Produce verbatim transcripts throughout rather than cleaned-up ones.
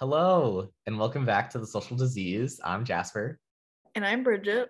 Hello, and welcome back to The Social Disease. I'm Jasper. And I'm Bridget.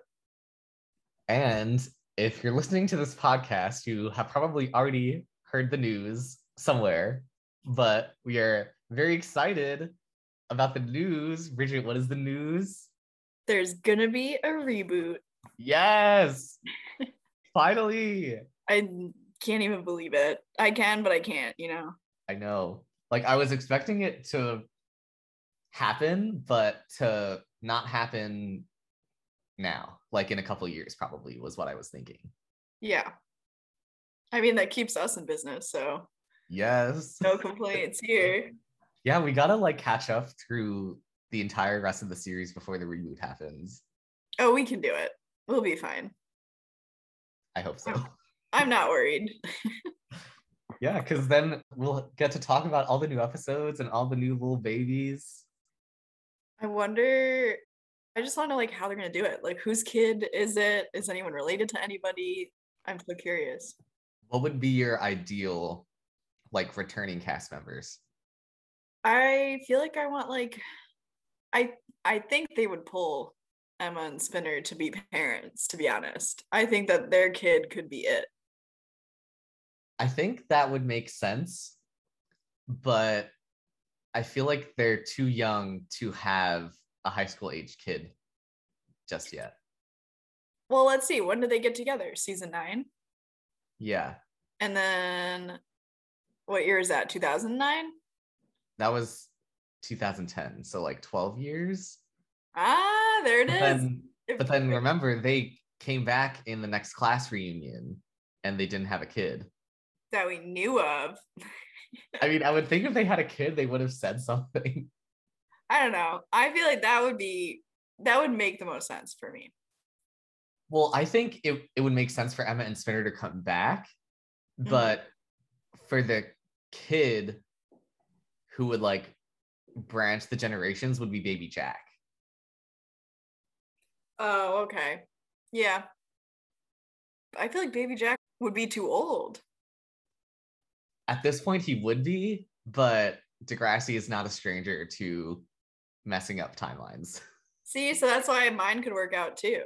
And if you're listening to this podcast, you have probably already heard the news somewhere, but we are very excited about the news. Bridget, what is the news? There's gonna be a reboot. Yes! Finally! I can't even believe it. I can, but I can't, you know? I know. Like, I was expecting it to happen, but to not happen now, like in a couple years, probably was what I was thinking. Yeah. I mean, that keeps us in business, so Yes. no complaints here. Yeah, we gotta like catch up through the entire rest of the series before the reboot happens. Oh, we can do it. We'll be fine. I hope so. I'm not worried. Yeah, because then we'll get to talk about all the new episodes and all the new little babies. I wonder, I just want to know like how they're gonna do it. Like, whose kid is it? Is anyone related to anybody? I'm so curious. What would be your ideal like returning cast members? I feel like I want like I I think they would pull Emma and Spinner to be parents, to be honest. I think that their kid could be it. I think that would make sense, but I feel like they're too young to have a high school age kid just yet. Well, let's see. When do they get together? Season nine? Yeah. And then what year is that? two thousand nine? That was two thousand ten, so like twelve years. Ah, there it But is. then, If, but then remember, they came back in the next class reunion and they didn't have a kid. that we knew of. I mean, I would think if they had a kid, they would have said something. I don't know. I feel like that would be that would make the most sense for me. Well, I think it, it would make sense for Emma and Spinner to come back, but mm-hmm. for the kid who would like branch the generations would be baby Jack. Oh, okay. Yeah. I feel like baby Jack would be too old. At this point, he would be, but Degrassi is not a stranger to messing up timelines. See, so that's why mine could work out too.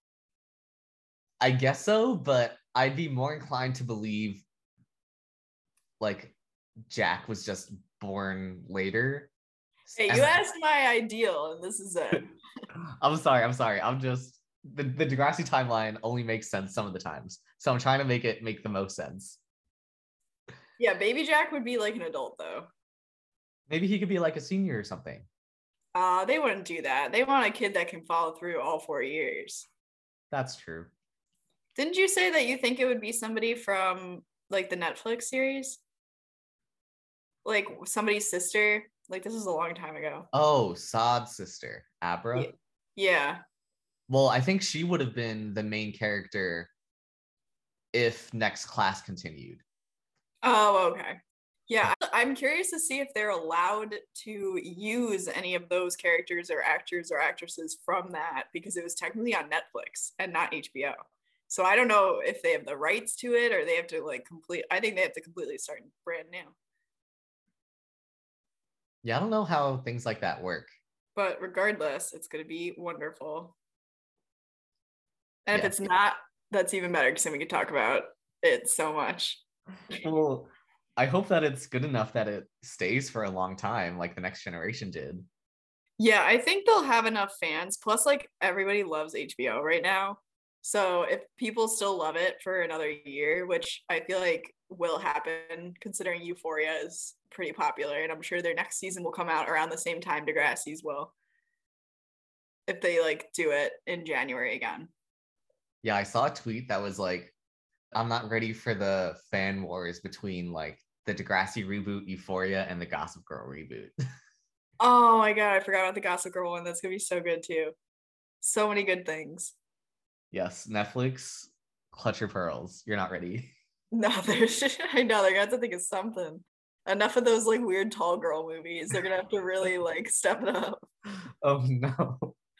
I guess so, but I'd be more inclined to believe like Jack was just born later. Hey, you asked my ideal, and this is it. I'm sorry, I'm sorry. I'm just the, the Degrassi timeline only makes sense some of the times. So I'm trying to make it make the most sense. Yeah, baby Jack would be like an adult though. Maybe he could be like a senior or something. Uh, they wouldn't do that. They want a kid that can follow through all four years. That's true. Didn't you say that you think it would be somebody from like the Netflix series? Like somebody's sister? Like this was a long time ago. Oh, Saad's sister, Abra? Yeah. yeah. Well, I think she would have been the main character if next class continued. Oh, okay. Yeah, I'm curious to see if they're allowed to use any of those characters or actors or actresses from that because it was technically on Netflix and not H B O. So I don't know if they have the rights to it or they have to like complete. I think they have to completely start brand new. Yeah, I don't know how things like that work. But regardless, it's going to be wonderful. And yeah. if it's not, that's even better because then we can talk about it so much. Well, I hope that it's good enough that it stays for a long time, like the next generation did. Yeah, I think they'll have enough fans. Plus, like everybody loves H B O right now. So if people still love it for another year, which I feel like will happen considering Euphoria is pretty popular, and I'm sure their next season will come out around the same time Degrassi's will. If they like do it in January again. Yeah, I saw a tweet that was like, I'm not ready for the fan wars between like the Degrassi reboot, Euphoria, and the Gossip Girl reboot. Oh my God, I forgot about the Gossip Girl one. That's gonna be so good too. So many good things. Yes, Netflix, clutch your pearls. You're not ready. No, there's I know they're gonna have to think of something. Enough of those like weird tall girl movies. They're gonna have to really like step it up. Oh no.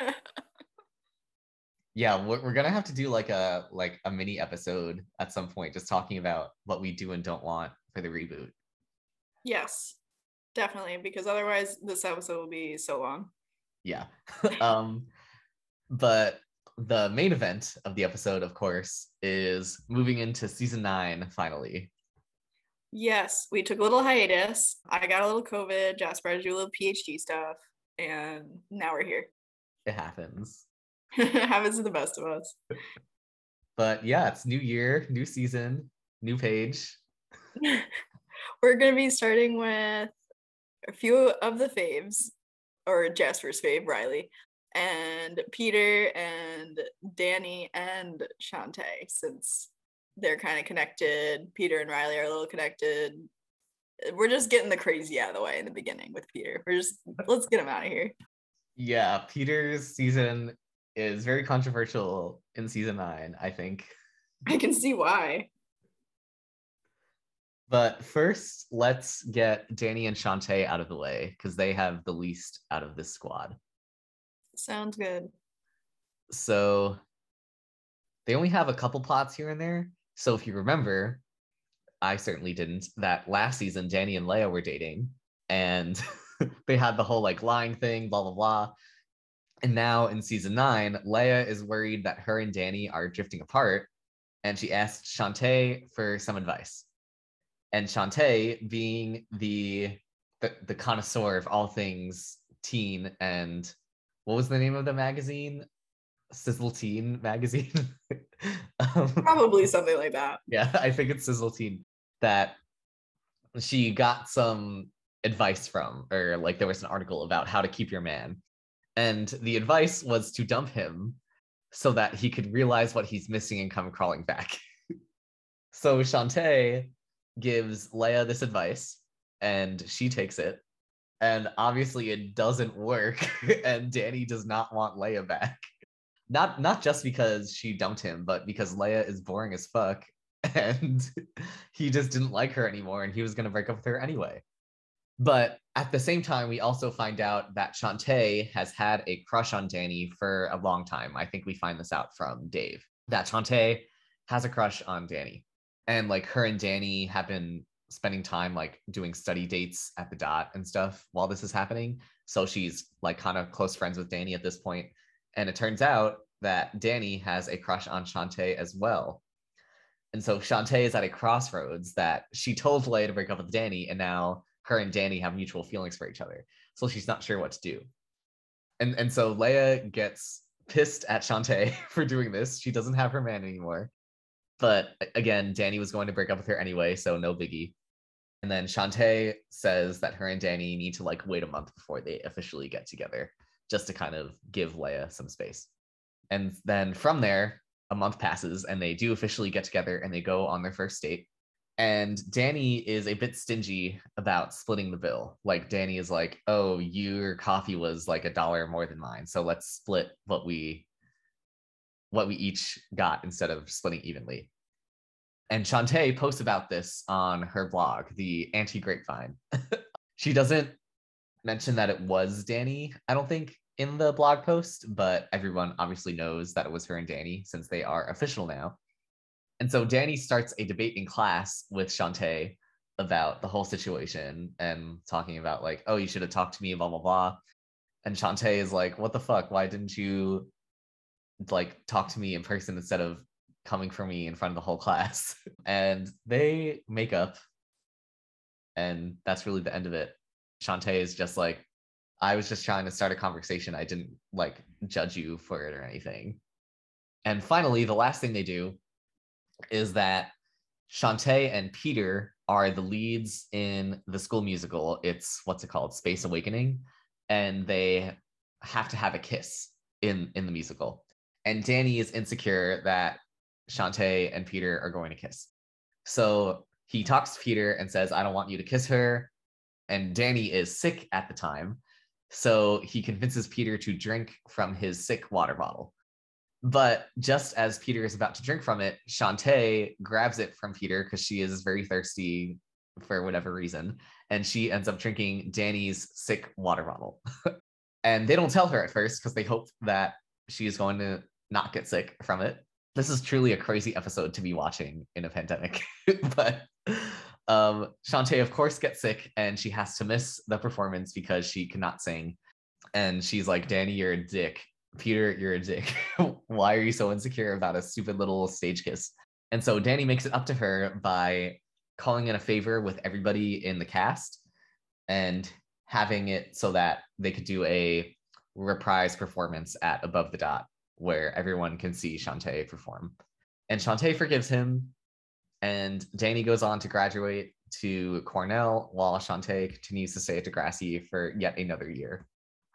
Yeah, we're, we're gonna have to do like a like a mini episode at some point, just talking about what we do and don't want for the reboot. Yes. Definitely, because otherwise this episode will be so long. Yeah. um, but the main event of the episode, of course, is moving into season nine finally. Yes, we took a little hiatus. I got a little COVID, Jasper had to do a little PhD stuff, and now we're here. It happens. It happens to the best of us. But yeah, it's new year, new season, new page. We're going to be starting with a few of the faves, or Jasper's fave, Riley, and Peter and Danny and Shantae, since they're kind of connected. Peter and Riley are a little connected. We're just getting the crazy out of the way in the beginning with Peter. We're just, let's get him out of here. Yeah, Peter's season is very controversial in season nine, I think. I can see why. But first, let's get Danny and Shantae out of the way, because they have the least out of this squad. Sounds good. So they only have a couple plots here and there. So if you remember, I certainly didn't, that last season Danny and Leia were dating, and they had the whole like lying thing, blah, blah, blah. And now in season nine, Leia is worried that her and Danny are drifting apart, and she asked Shantae for some advice. And Shantae, being the, the the connoisseur of all things teen, and what was the name of the magazine? Sizzle Teen magazine? um, Probably something like that. Yeah, I think it's Sizzle Teen, that she got some advice from, or like there was an article about how to keep your man. And the advice was to dump him so that he could realize what he's missing and come crawling back. So Shantae gives Leia this advice, and she takes it. And obviously it doesn't work, and Danny does not want Leia back. Not, not just because she dumped him, but because Leia is boring as fuck, and he just didn't like her anymore, and he was going to break up with her anyway. But at the same time, we also find out that Shantae has had a crush on Danny for a long time. I think we find this out from Dave, that Shantae has a crush on Danny. And like her and Danny have been spending time like doing study dates at the Dot and stuff while this is happening. So she's like kind of close friends with Danny at this point. And it turns out that Danny has a crush on Shantae as well. And so Shantae is at a crossroads, that she told Leia to break up with Danny, and now her and Danny have mutual feelings for each other. So she's not sure what to do. And, and so Leia gets pissed at Shantae for doing this. She doesn't have her man anymore. But again, Danny was going to break up with her anyway, so no biggie. And then Shantae says that her and Danny need to like wait a month before they officially get together, just to kind of give Leia some space. And then from there, a month passes and they do officially get together and they go on their first date. And Danny is a bit stingy about splitting the bill. Like Danny is like, oh, your coffee was like a dollar more than mine, so let's split what we what we each got instead of splitting evenly. And Shantae posts about this on her blog, the Anti-Grapevine. She doesn't mention that it was Danny, I don't think, in the blog post, but everyone obviously knows that it was her and Danny since they are official now. And so Danny starts a debate in class with Shantae about the whole situation and talking about like, oh, you should have talked to me, blah, blah, blah. And Shantae is like, what the fuck? Why didn't you like talk to me in person instead of coming for me in front of the whole class? And they make up, and that's really the end of it. Shantae is just like, I was just trying to start a conversation. I didn't like judge you for it or anything. And finally, the last thing they do is that Shantae and Peter are the leads in the school musical. It's, what's it called? Space Awakening. And they have to have a kiss in, in the musical. And Danny is insecure that Shantae and Peter are going to kiss. So he talks to Peter and says, I don't want you to kiss her. And Danny is sick at the time. So he convinces Peter to drink from his sick water bottle. But just as Peter is about to drink from it, Shantae grabs it from Peter because she is very thirsty for whatever reason. And she ends up drinking Danny's sick water bottle. And they don't tell her at first because they hope that she's going to not get sick from it. This is truly a crazy episode to be watching in a pandemic. But um, Shantae, of course, gets sick and she has to miss the performance because she cannot sing. And she's like, Danny, you're a dick. Peter, you're a dick. Why are you so insecure about a stupid little stage kiss? And so Danny makes it up to her by calling in a favor with everybody in the cast and having it so that they could do a reprise performance at Above the Dot where everyone can see Shantae perform. And Shantae forgives him, and Danny goes on to graduate to Cornell while Shantae continues to stay at Degrassi for yet another year.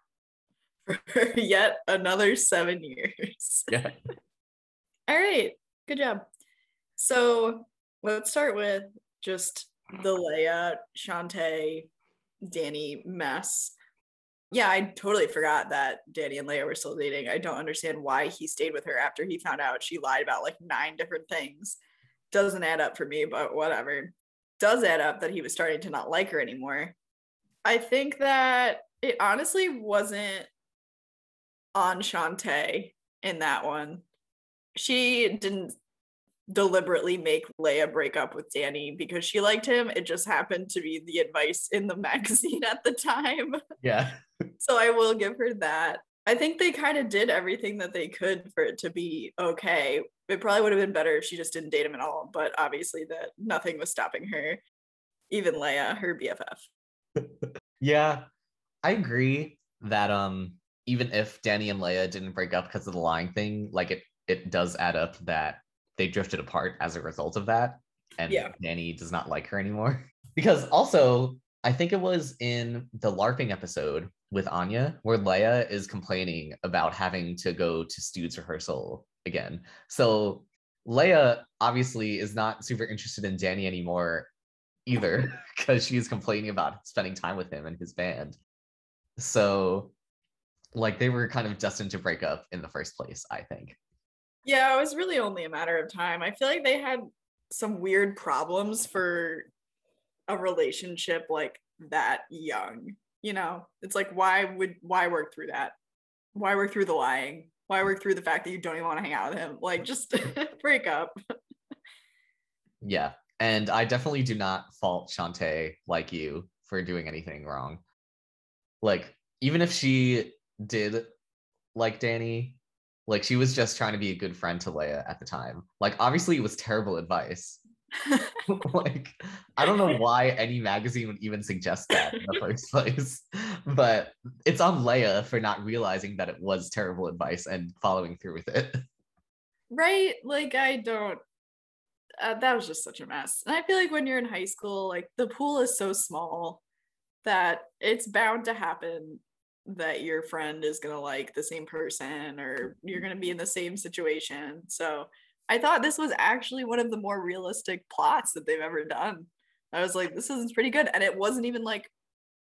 For yet another seven years. Yeah. All right, good job. So let's start with just the Leia, Shantae, Danny mess. Yeah, I totally forgot that Danny and Leia were still dating. I don't understand why he stayed with her after he found out she lied about like nine different things. Doesn't add up for me, but whatever. Does add up that he was starting to not like her anymore. I think that it honestly wasn't on Shantae in that one. She didn't deliberately make Leia break up with Danny because she liked him. It just happened to be the advice in the magazine at the time. Yeah. So I will give her that. I think they kind of did everything that they could for it to be okay. It probably would have been better if she just didn't date him at all, but obviously that nothing was stopping her. Even Leia, her B F F. Yeah, I agree that um even if Danny and Leia didn't break up because of the lying thing, like it it does add up that they drifted apart as a result of that, and yeah. Danny does not like her anymore. Because also, I think it was in the LARPing episode with Anya where Leia is complaining about having to go to Stu's rehearsal again. So Leia obviously is not super interested in Danny anymore either because she's complaining about spending time with him and his band. So like they were kind of destined to break up in the first place, I think. Yeah, it was really only a matter of time. I feel like they had some weird problems for a relationship like that young. You know, it's like, why would, why work through that? Why work through the lying? Why work through the fact that you don't even want to hang out with him? Like, just break up. Yeah, and I definitely do not fault Shantae like you for doing anything wrong. Like, even if she did like Danny, like she was just trying to be a good friend to Leia at the time. Like, obviously it was terrible advice. Like, I don't know why any magazine would even suggest that in the first place, but it's on Leia for not realizing that it was terrible advice and following through with it. Right? Like, I don't, uh, that was just such a mess. And I feel like when you're in high school, like the pool is so small that it's bound to happen that your friend is going to like the same person or you're going to be in the same situation. So I thought this was actually one of the more realistic plots that they've ever done. I was like, this is pretty good. And it wasn't even like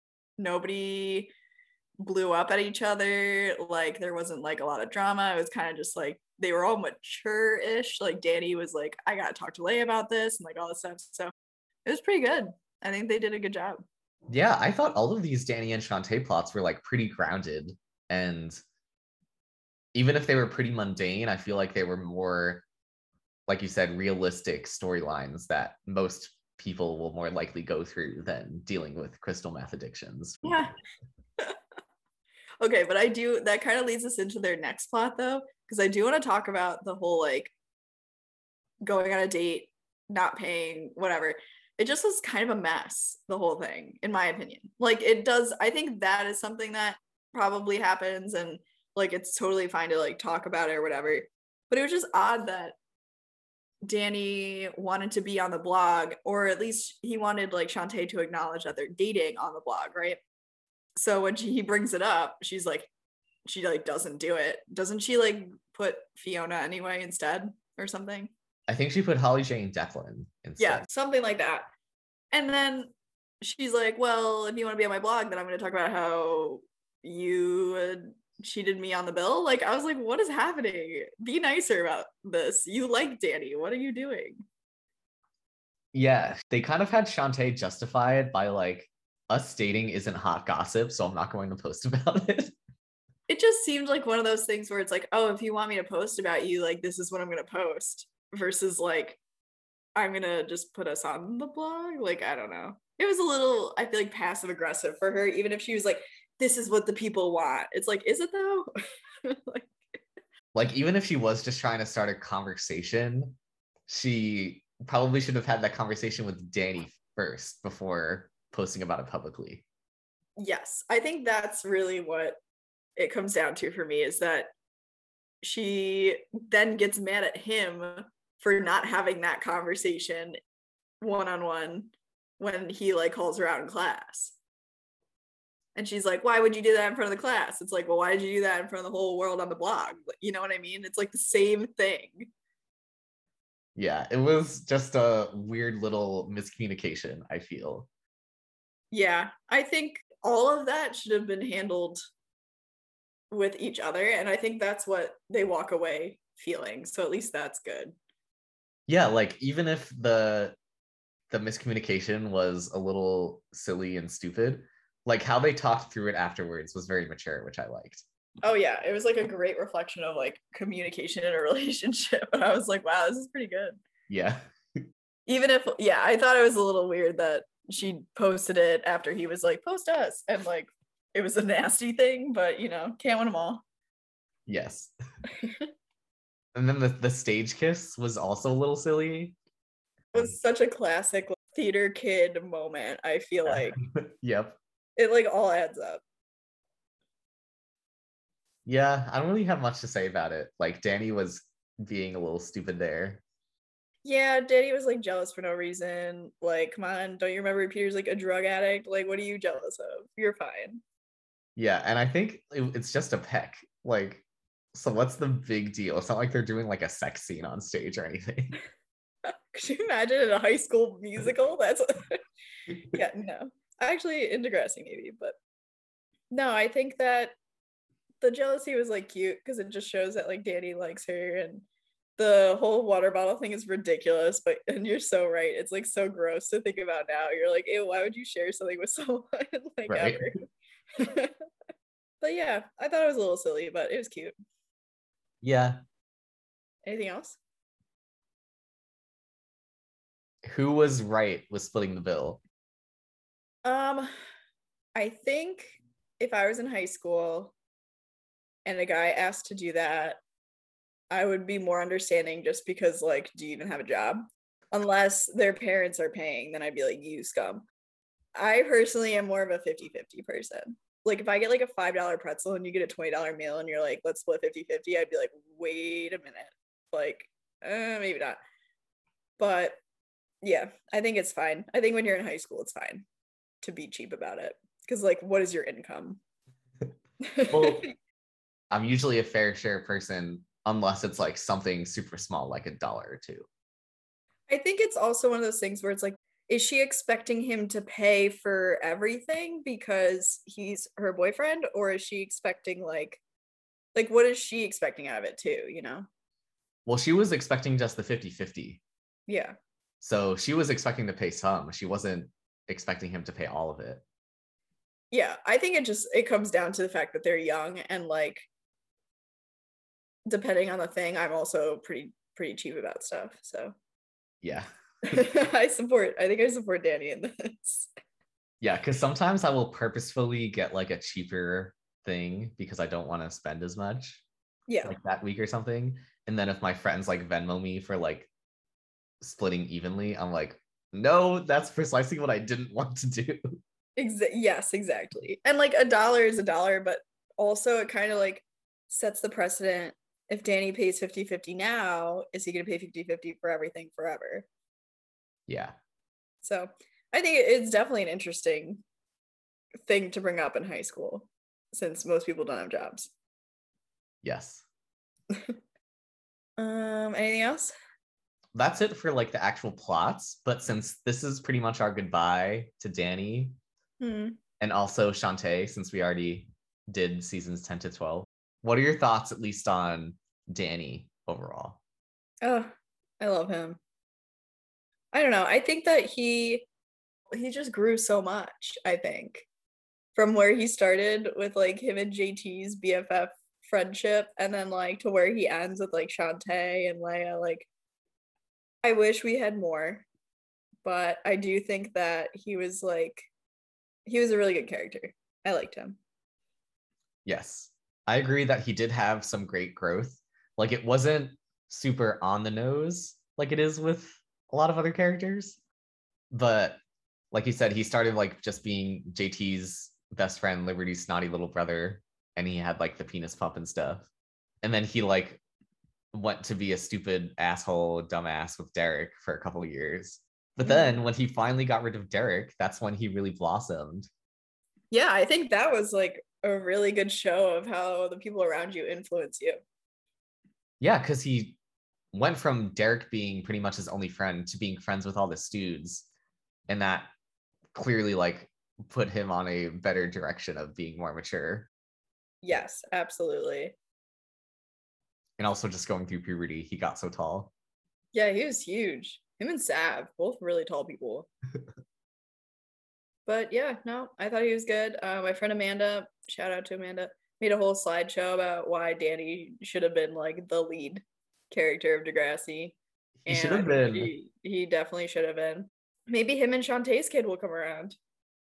nobody blew up at each other. Like there wasn't like a lot of drama. It was kind of just like they were all mature-ish. Like Danny was like, I got to talk to Leia about this and like all this stuff. So it was pretty good. I think they did a good job. Yeah, I thought all of these Danny and Shantae plots were like pretty grounded. And even if they were pretty mundane, I feel like they were more, like you said, realistic storylines that most people will more likely go through than dealing with crystal meth addictions. Yeah. Okay, but I do, that kind of leads us into their next plot though, because I do want to talk about the whole like going on a date, not paying, whatever. It just was kind of a mess, the whole thing, in my opinion. Like it does, I think that is something that probably happens and like it's totally fine to like talk about it or whatever. But it was just odd that Danny wanted to be on the blog, or at least he wanted like Shantae to acknowledge that they're dating on the blog, right? So when she, he brings it up, she's like, she like doesn't do it. Doesn't she like put Fiona anyway instead or something? I think she put Holly Jane Declan instead. Yeah, something like that. And then she's like, well, if you want to be on my blog, then I'm going to talk about how you uh, cheated me on the bill. Like, I was like, what is happening? Be nicer about this. You like Danny. What are you doing? Yeah, they kind of had Shantae justify it by like, us dating isn't hot gossip, so I'm not going to post about it. It just seemed like one of those things where it's like, oh, if you want me to post about you, like, this is what I'm going to post. Versus like, I'm gonna just put us on the blog. Like, I don't know. It was a little, I feel like, passive aggressive for her, even if she was like, this is what the people want. It's like, is it though? like, like, even if she was just trying to start a conversation, she probably should have had that conversation with Danny first before posting about it publicly. Yes, I think that's really what it comes down to for me, is that she then gets mad at him for not having that conversation one-on-one when he like calls her out in class. And she's like, why would you do that in front of the class? It's like, well, why did you do that in front of the whole world on the blog? You know what I mean? It's like the same thing. Yeah, it was just a weird little miscommunication, I feel. Yeah, I think all of that should have been handled with each other. And I think that's what they walk away feeling. So at least that's good. Yeah, like even if the the miscommunication was a little silly and stupid, like how they talked through it afterwards was very mature, which I liked. Oh yeah, it was like a great reflection of like communication in a relationship. And I was like, wow, this is pretty good. Yeah. Even if, yeah, I thought it was a little weird that she posted it after he was like, post us. And like, it was a nasty thing, but you know, can't win them all. Yes. And then the, the stage kiss was also a little silly. It was such a classic like, theater kid moment, I feel like. Yep. It like all adds up. Yeah, I don't really have much to say about it. Like Danny was being a little stupid there. Yeah, Danny was like jealous for no reason. Like, come on, don't you remember Peter's like a drug addict? Like, what are you jealous of? You're fine. Yeah, and I think it, it's just a peck. Like, so what's the big deal? It's not like they're doing like a sex scene on stage or anything. Could you imagine in a high school musical? That's yeah, no. Actually, in Degrassi maybe, but no, I think that the jealousy was like cute because it just shows that like Danny likes her, and the whole water bottle thing is ridiculous. But and you're so right, it's like so gross to think about now. You're like, ew, why would you share something with someone like Right. ever? But yeah, I thought it was a little silly, but it was cute. Yeah. Anything else? Who was right with splitting the bill? Um, I think if I was in high school and a guy asked to do that, I would be more understanding just because, like, do you even have a job? Unless their parents are paying, then I'd be like, you scum. I personally am more of a fifty-fifty person. Like, if I get like a five dollar pretzel and you get a twenty dollar meal and you're like, let's split fifty-fifty, I'd be like, wait a minute. Like, uh, maybe not. But yeah, I think it's fine. I think when you're in high school, it's fine to be cheap about it. Because, like, what is your income? Well, I'm usually a fair share person unless it's like something super small, like a dollar or two. I think it's also one of those things where it's like, is she expecting him to pay for everything because he's her boyfriend, or is she expecting like like what is she expecting out of it too, you know? Well, she was expecting just the fifty-fifty. Yeah. So she was expecting to pay some. She wasn't expecting him to pay all of it. Yeah, I think it just it comes down to the fact that they're young, and like depending on the thing, I'm also pretty pretty cheap about stuff. So yeah. I support I think I support Danny in this. Yeah, because sometimes I will purposefully get like a cheaper thing because I don't want to spend as much. Yeah. Like that week or something. And then if my friends like Venmo me for like splitting evenly, I'm like, no, that's precisely what I didn't want to do. Exa- yes, exactly. And like a dollar is a dollar, but also it kind of like sets the precedent. If Danny pays fifty-fifty now, is he going to pay fifty-fifty for everything forever? Yeah. So I think it's definitely an interesting thing to bring up in high school since most people don't have jobs. Yes. um, anything else? That's it for like the actual plots. But since this is pretty much our goodbye to Danny Hmm. and also Shantae, since we already did seasons ten to twelve, what are your thoughts at least on Danny overall? Oh, I love him. I don't know. I think that he he just grew so much, I think. From where he started with like him and J T's B F F friendship, and then like to where he ends with like Shantae and Leia, like I wish we had more, but I do think that he was like, he was a really good character. I liked him. Yes, I agree that he did have some great growth. Like, it wasn't super on the nose like it is with a lot of other characters, but like you said, he started like just being J T's best friend, Liberty's snotty little brother, and he had like the penis pump and stuff. And then he like went to be a stupid asshole dumbass with Derek for a couple of years. But then when he finally got rid of Derek, that's when he really blossomed. Yeah, I think that was like a really good show of how the people around you influence you. Yeah, because he went from Derek being pretty much his only friend to being friends with all the Stoods. And that clearly like put him on a better direction of being more mature. Yes, absolutely. And also just going through puberty, he got so tall. Yeah, he was huge. Him and Sav, both really tall people. But yeah, no, I thought he was good. Uh, my friend Amanda, shout out to Amanda, made a whole slideshow about why Danny should have been like the lead character of Degrassi. He should have been. He, he definitely should have been. Maybe him and Shantae's kid will come around.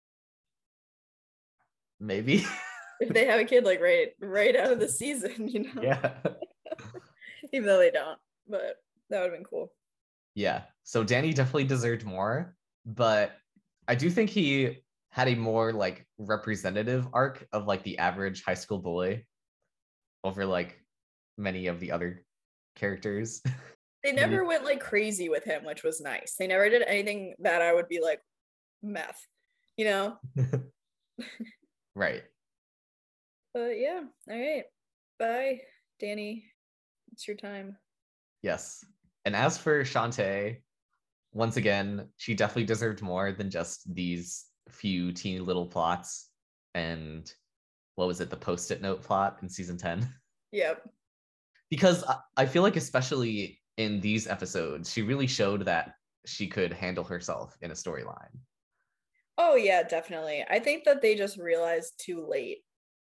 Maybe. If they have a kid like right right out of the season, you know? Yeah. Even though they don't, but that would have been cool. Yeah. So Danny definitely deserved more, but I do think he had a more like representative arc of like the average high school boy over like many of the other characters. They never went like crazy with him, which was nice. They never did anything that I would be like meth, you know? Right. But yeah, all right. Bye, Danny. It's your time. Yes. And as for Shantae, once again, she definitely deserved more than just these few teeny little plots. And what was it, the post-it note plot in season ten? Yep. Because I feel like especially in these episodes, she really showed that she could handle herself in a storyline. Oh yeah, definitely. I think that they just realized too late.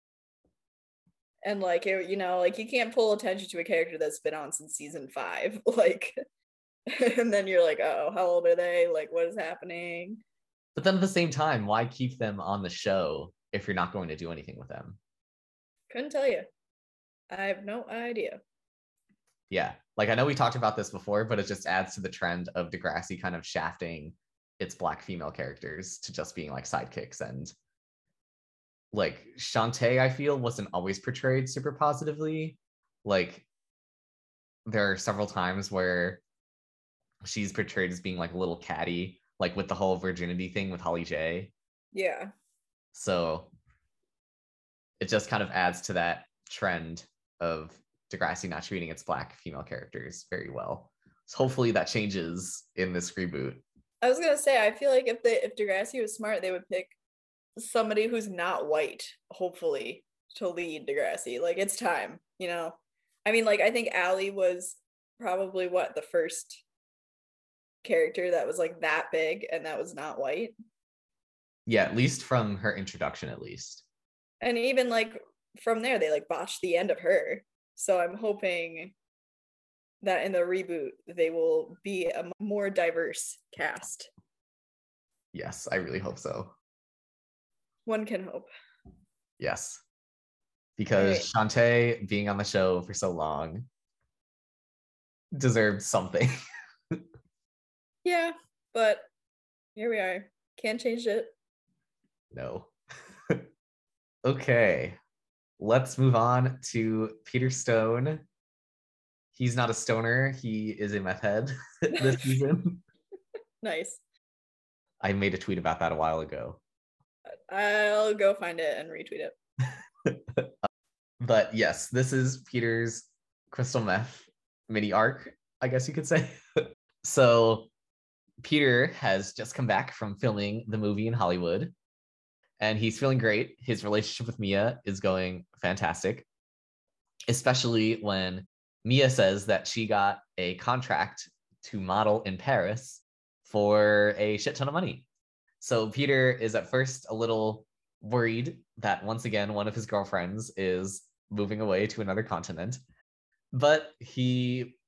And like, it, you know, like you can't pull attention to a character that's been on since season five. Like, and then you're like, oh, how old are they? Like, what is happening? But then at the same time, why keep them on the show if you're not going to do anything with them? Couldn't tell you. I have no idea. Yeah, like I know we talked about this before, but it just adds to the trend of Degrassi kind of shafting its Black female characters to just being like sidekicks. And like Shantae, I feel, wasn't always portrayed super positively. Like there are several times where she's portrayed as being like a little catty, like with the whole virginity thing with Holly J. Yeah. So it just kind of adds to that trend of Degrassi not treating its Black female characters very well. So hopefully that changes in this reboot. I was gonna say, I feel like if they if Degrassi was smart, they would pick somebody who's not white, hopefully, to lead Degrassi. Like, it's time, you know? I mean, like, I think Allie was probably what, the first character that was like that big and that was not white. Yeah, at least from her introduction, at least. And even like from there, they like botched the end of her. So I'm hoping that in the reboot, they will be a more diverse cast. Yes, I really hope so. One can hope. Yes. Because right. Shantae being on the show for so long deserved something. Yeah, but here we are. Can't change it. No. Okay. Let's move on to Peter Stone. He's not a stoner. He is a meth head this season. Nice. I made a tweet about that a while ago. I'll go find it and retweet it. But yes, this is Peter's crystal meth mini arc, I guess you could say. So Peter has just come back from filming the movie in Hollywood, and he's feeling great. His relationship with Mia is going fantastic, especially when Mia says that she got a contract to model in Paris for a shit ton of money. So Peter is at first a little worried that once again, one of his girlfriends is moving away to another continent, but he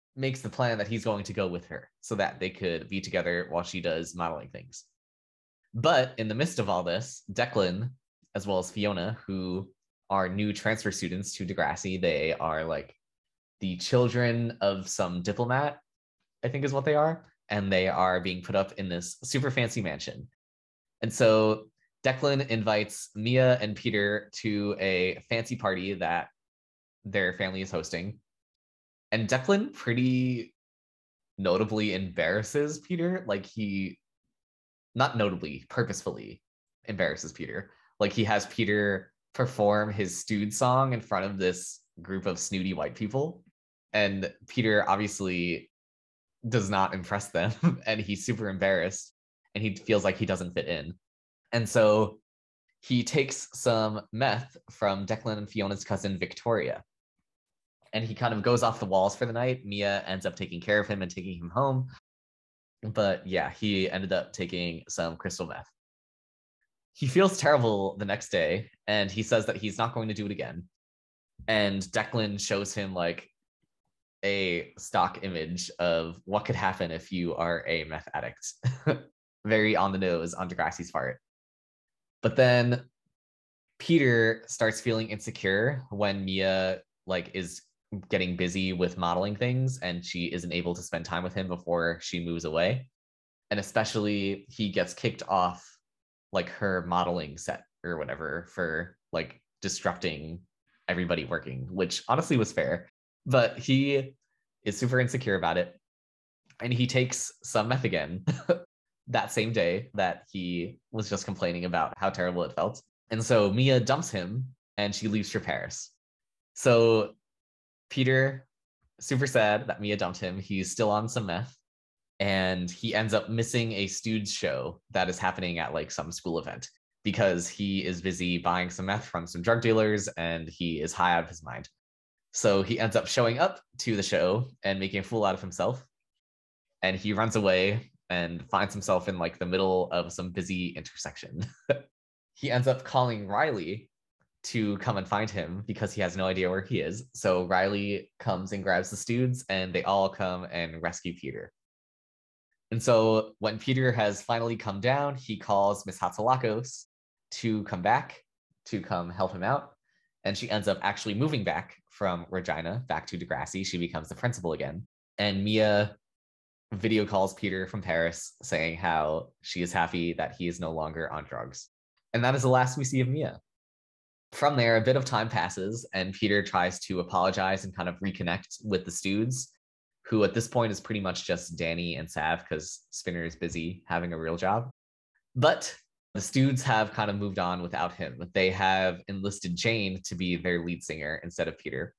makes the plan that he's going to go with her so that they could be together while she does modeling things. But in the midst of all this, Declan, as well as Fiona, who are new transfer students to Degrassi, they are like the children of some diplomat, I think is what they are. And they are being put up in this super fancy mansion. And so Declan invites Mia and Peter to a fancy party that their family is hosting. And Declan pretty notably embarrasses Peter. Like he, not notably, purposefully embarrasses Peter. Like he has Peter perform his Stewed song in front of this group of snooty white people. And Peter obviously does not impress them. And he's super embarrassed. And he feels like he doesn't fit in. And so he takes some meth from Declan and Fiona's cousin, Victoria. And he kind of goes off the walls for the night. Mia ends up taking care of him and taking him home. But yeah, he ended up taking some crystal meth. He feels terrible the next day, and he says that he's not going to do it again. And Declan shows him like a stock image of what could happen if you are a meth addict. Very on the nose on Degrassi's part. But then Peter starts feeling insecure when Mia like is getting busy with modeling things and she isn't able to spend time with him before she moves away. And especially he gets kicked off like her modeling set or whatever for like disrupting everybody working, which honestly was fair. But he is super insecure about it. And he takes some meth again that same day that he was just complaining about how terrible it felt. And so Mia dumps him and she leaves for Paris. So Peter, super sad that Mia dumped him. He's still on some meth. And he ends up missing a Stoods show that is happening at like some school event because he is busy buying some meth from some drug dealers and he is high out of his mind. So he ends up showing up to the show and making a fool out of himself. And he runs away and finds himself in like the middle of some busy intersection. He ends up calling Riley to come and find him because he has no idea where he is. So Riley comes and grabs the Stoods and they all come and rescue Peter. And so when Peter has finally come down, he calls Miss Hatzilakos to come back, to come help him out. And she ends up actually moving back from Regina back to Degrassi. She becomes the principal again. And Mia video calls Peter from Paris saying how she is happy that he is no longer on drugs. And that is the last we see of Mia. From there, a bit of time passes and Peter tries to apologize and kind of reconnect with the Stoods, who at this point is pretty much just Danny and Sav because Spinner is busy having a real job. But the Stoods have kind of moved on without him. They have enlisted Jane to be their lead singer instead of Peter.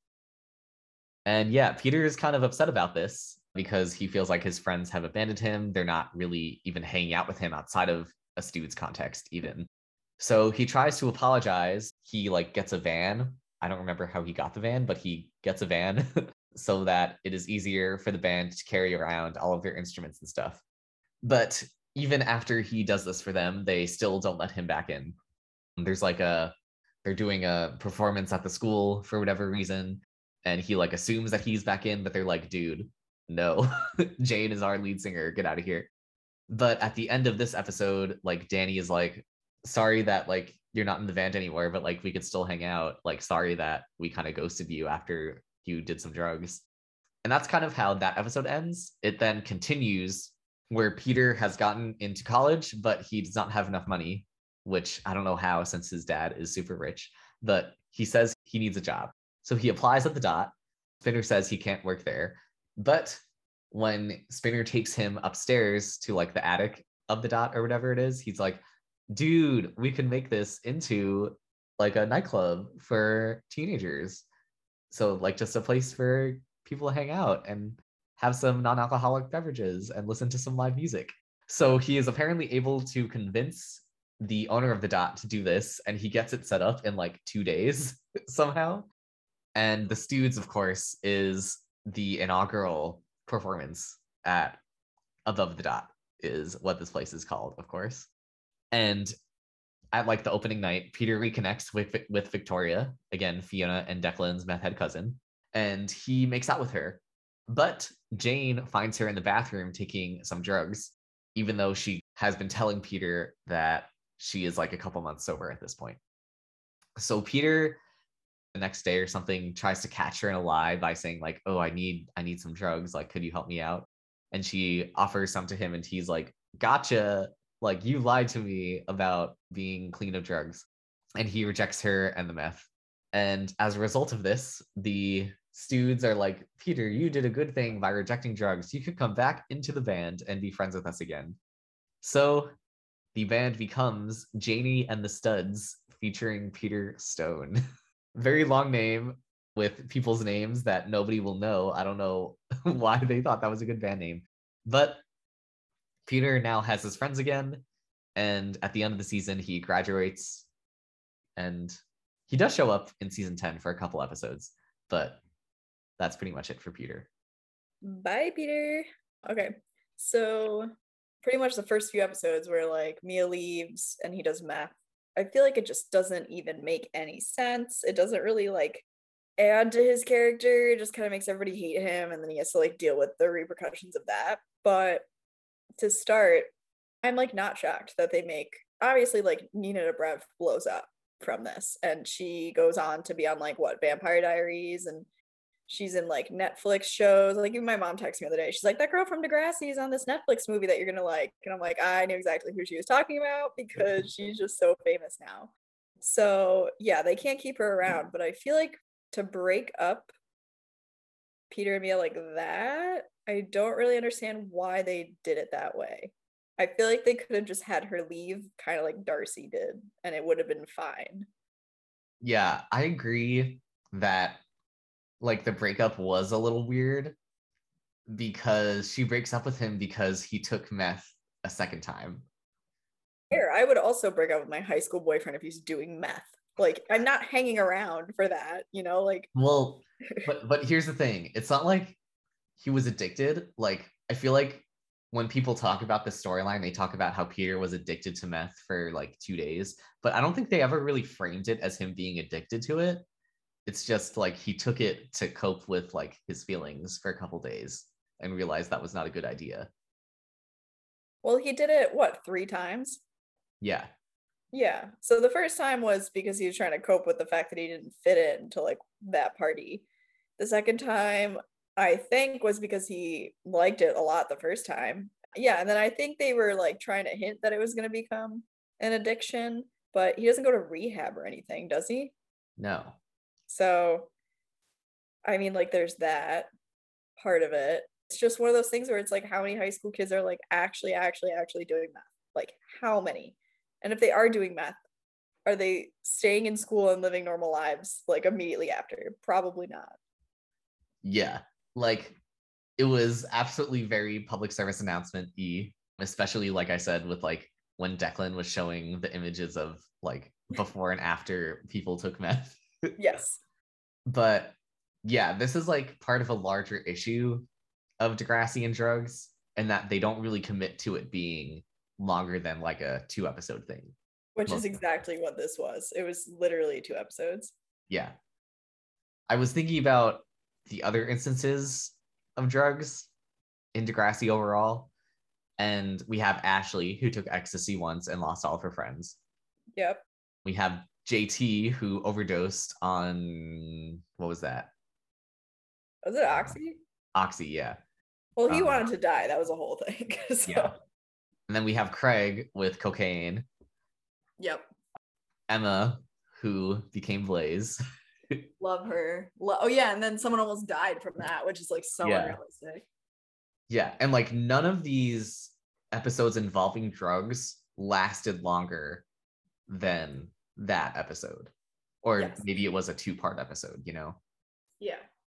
And yeah, Peter is kind of upset about this because he feels like his friends have abandoned him. They're not really even hanging out with him outside of a Stoods context even. So he tries to apologize. He like gets a van. I don't remember how he got the van, but he gets a van so that it is easier for the band to carry around all of their instruments and stuff. But even after he does this for them, they still don't let him back in. There's like a, they're doing a performance at the school for whatever reason. And he like assumes that he's back in, but they're like, dude, no, Jane is our lead singer. Get out of here. But at the end of this episode, like Danny is like, sorry that like you're not in the band anymore, but like we could still hang out. Like, sorry that we kind of ghosted you after you did some drugs. And that's kind of how that episode ends. It then continues where Peter has gotten into college, but he does not have enough money, which I don't know how since his dad is super rich, but he says he needs a job. So he applies at the Dot. Spinner says he can't work there. But when Spinner takes him upstairs to like the attic of the Dot or whatever it is, he's like, dude, we can make this into like a nightclub for teenagers. So like just a place for people to hang out and have some non-alcoholic beverages and listen to some live music. So he is apparently able to convince the owner of the Dot to do this, and he gets it set up in like two days somehow. And the Stoods, of course, is the inaugural performance at Above the Dot, is what this place is called, of course. And at like the opening night, Peter reconnects with with Victoria, again, Fiona and Declan's meth head cousin, and he makes out with her. But Jane finds her in the bathroom taking some drugs, even though she has been telling Peter that she is like a couple months sober at this point. So Peter, the next day or something, tries to catch her in a lie by saying like, oh, I need I need some drugs, like could you help me out? And she offers some to him and he's like, gotcha, like you lied to me about being clean of drugs. And he rejects her and the meth. And as a result of this, the Studes are like, Peter, you did a good thing by rejecting drugs. You could come back into the band and be friends with us again. So the band becomes Janie and the Studs, featuring Peter Stone. Very long name with people's names that nobody will know. I don't know why they thought that was a good band name. But Peter now has his friends again. And at the end of the season, he graduates. And he does show up in season ten for a couple episodes. But that's pretty much it for Peter. Bye, Peter. Okay. So pretty much the first few episodes where like Mia leaves and he does meth. I feel like it just doesn't even make any sense. It doesn't really like add to his character. It just kind of makes everybody hate him, and then he has to like deal with the repercussions of that. But to start, I'm like not shocked that they make, obviously like Nina Dobrev blows up from this, and she goes on to be on like what, Vampire Diaries, and she's in like Netflix shows. Like even my mom texted me the other day. She's like, that girl from Degrassi is on this Netflix movie that you're gonna like. And I'm like, I knew exactly who she was talking about because she's just so famous now. So yeah, they can't keep her around. But I feel like to break up Peter and Mia like that, I don't really understand why they did it that way. I feel like they could have just had her leave kind of like Darcy did, and it would have been fine. Yeah, I agree that like the breakup was a little weird because she breaks up with him because he took meth a second time. Here, I would also break up with my high school boyfriend if he's doing meth. Like, I'm not hanging around for that, you know, like. Well, but but here's the thing. It's not like he was addicted. Like, I feel like when people talk about the storyline, they talk about how Peter was addicted to meth for like two days, but I don't think they ever really framed it as him being addicted to it. It's just like he took it to cope with like his feelings for a couple days and realized that was not a good idea. Well, he did it, what, three times? Yeah. Yeah. So the first time was because he was trying to cope with the fact that he didn't fit into like that party. The second time, I think, was because he liked it a lot the first time. Yeah. And then I think they were like trying to hint that it was going to become an addiction, but he doesn't go to rehab or anything, does he? No. So, I mean, like, there's that part of it. It's just one of those things where it's like, how many high school kids are like actually, actually, actually doing meth? Like, how many? And if they are doing meth, are they staying in school and living normal lives like immediately after? Probably not. Yeah. Like, it was absolutely very public service announcement-y, especially like I said, with like when Declan was showing the images of like before and after people took meth. Yes. But yeah, this is like part of a larger issue of Degrassi and drugs, and that they don't really commit to it being longer than like a two episode thing. Which Most is exactly what this was. It was literally two episodes. Yeah. I was thinking about the other instances of drugs in Degrassi overall, and we have Ashley, who took ecstasy once and lost all of her friends. Yep. We have J T, who overdosed on, what was that? Was it Oxy? Um, Oxy, yeah. Well, he um, wanted to die. That was a whole thing. So. Yeah. And then we have Craig with cocaine. Yep. Emma, who became Blaze. Love her. Lo- oh, yeah. And then someone almost died from that, which is like so yeah. unrealistic. Yeah. And like none of these episodes involving drugs lasted longer than that episode. Or yes. maybe it was a two-part episode, you know? Yeah.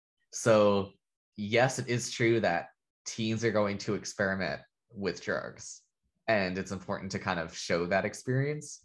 So, yes, it is true that teens are going to experiment with drugs. And it's important to kind of show that experience.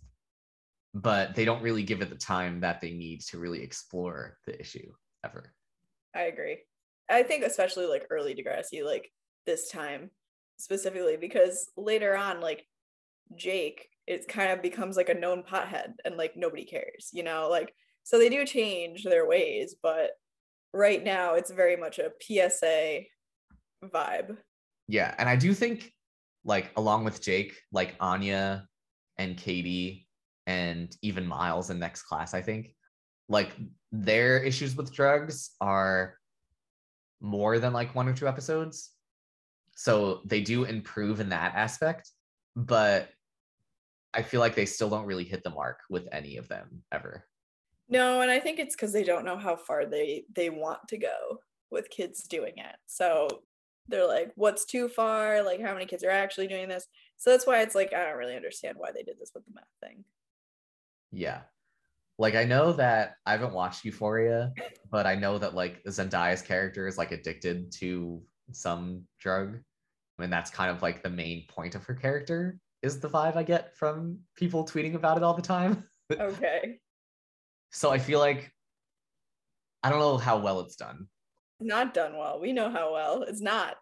But they don't really give it the time that they need to really explore the issue ever. I agree. I think especially like early Degrassi, like this time specifically, because later on, like Jake, it kind of becomes like a known pothead and like nobody cares, you know, like, so they do change their ways, but right now it's very much a P S A, vibe. Yeah, and I do think, like, along with Jake, like Anya and Katie and even Miles in next class, I think, like, their issues with drugs are more than like one or two episodes. So they do improve in that aspect, but I feel like they still don't really hit the mark with any of them ever. No, and I think it's because they don't know how far they they want to go with kids doing it. So they're like, what's too far? Like, how many kids are actually doing this? So that's why it's like, I don't really understand why they did this with the math thing. Yeah. Like, I know that I haven't watched Euphoria, but I know that like Zendaya's character is like addicted to some drug. I mean, that's kind of like the main point of her character, is the vibe I get from people tweeting about it all the time. Okay. So I feel like I don't know how well it's done. Not done well. We know how well. It's not.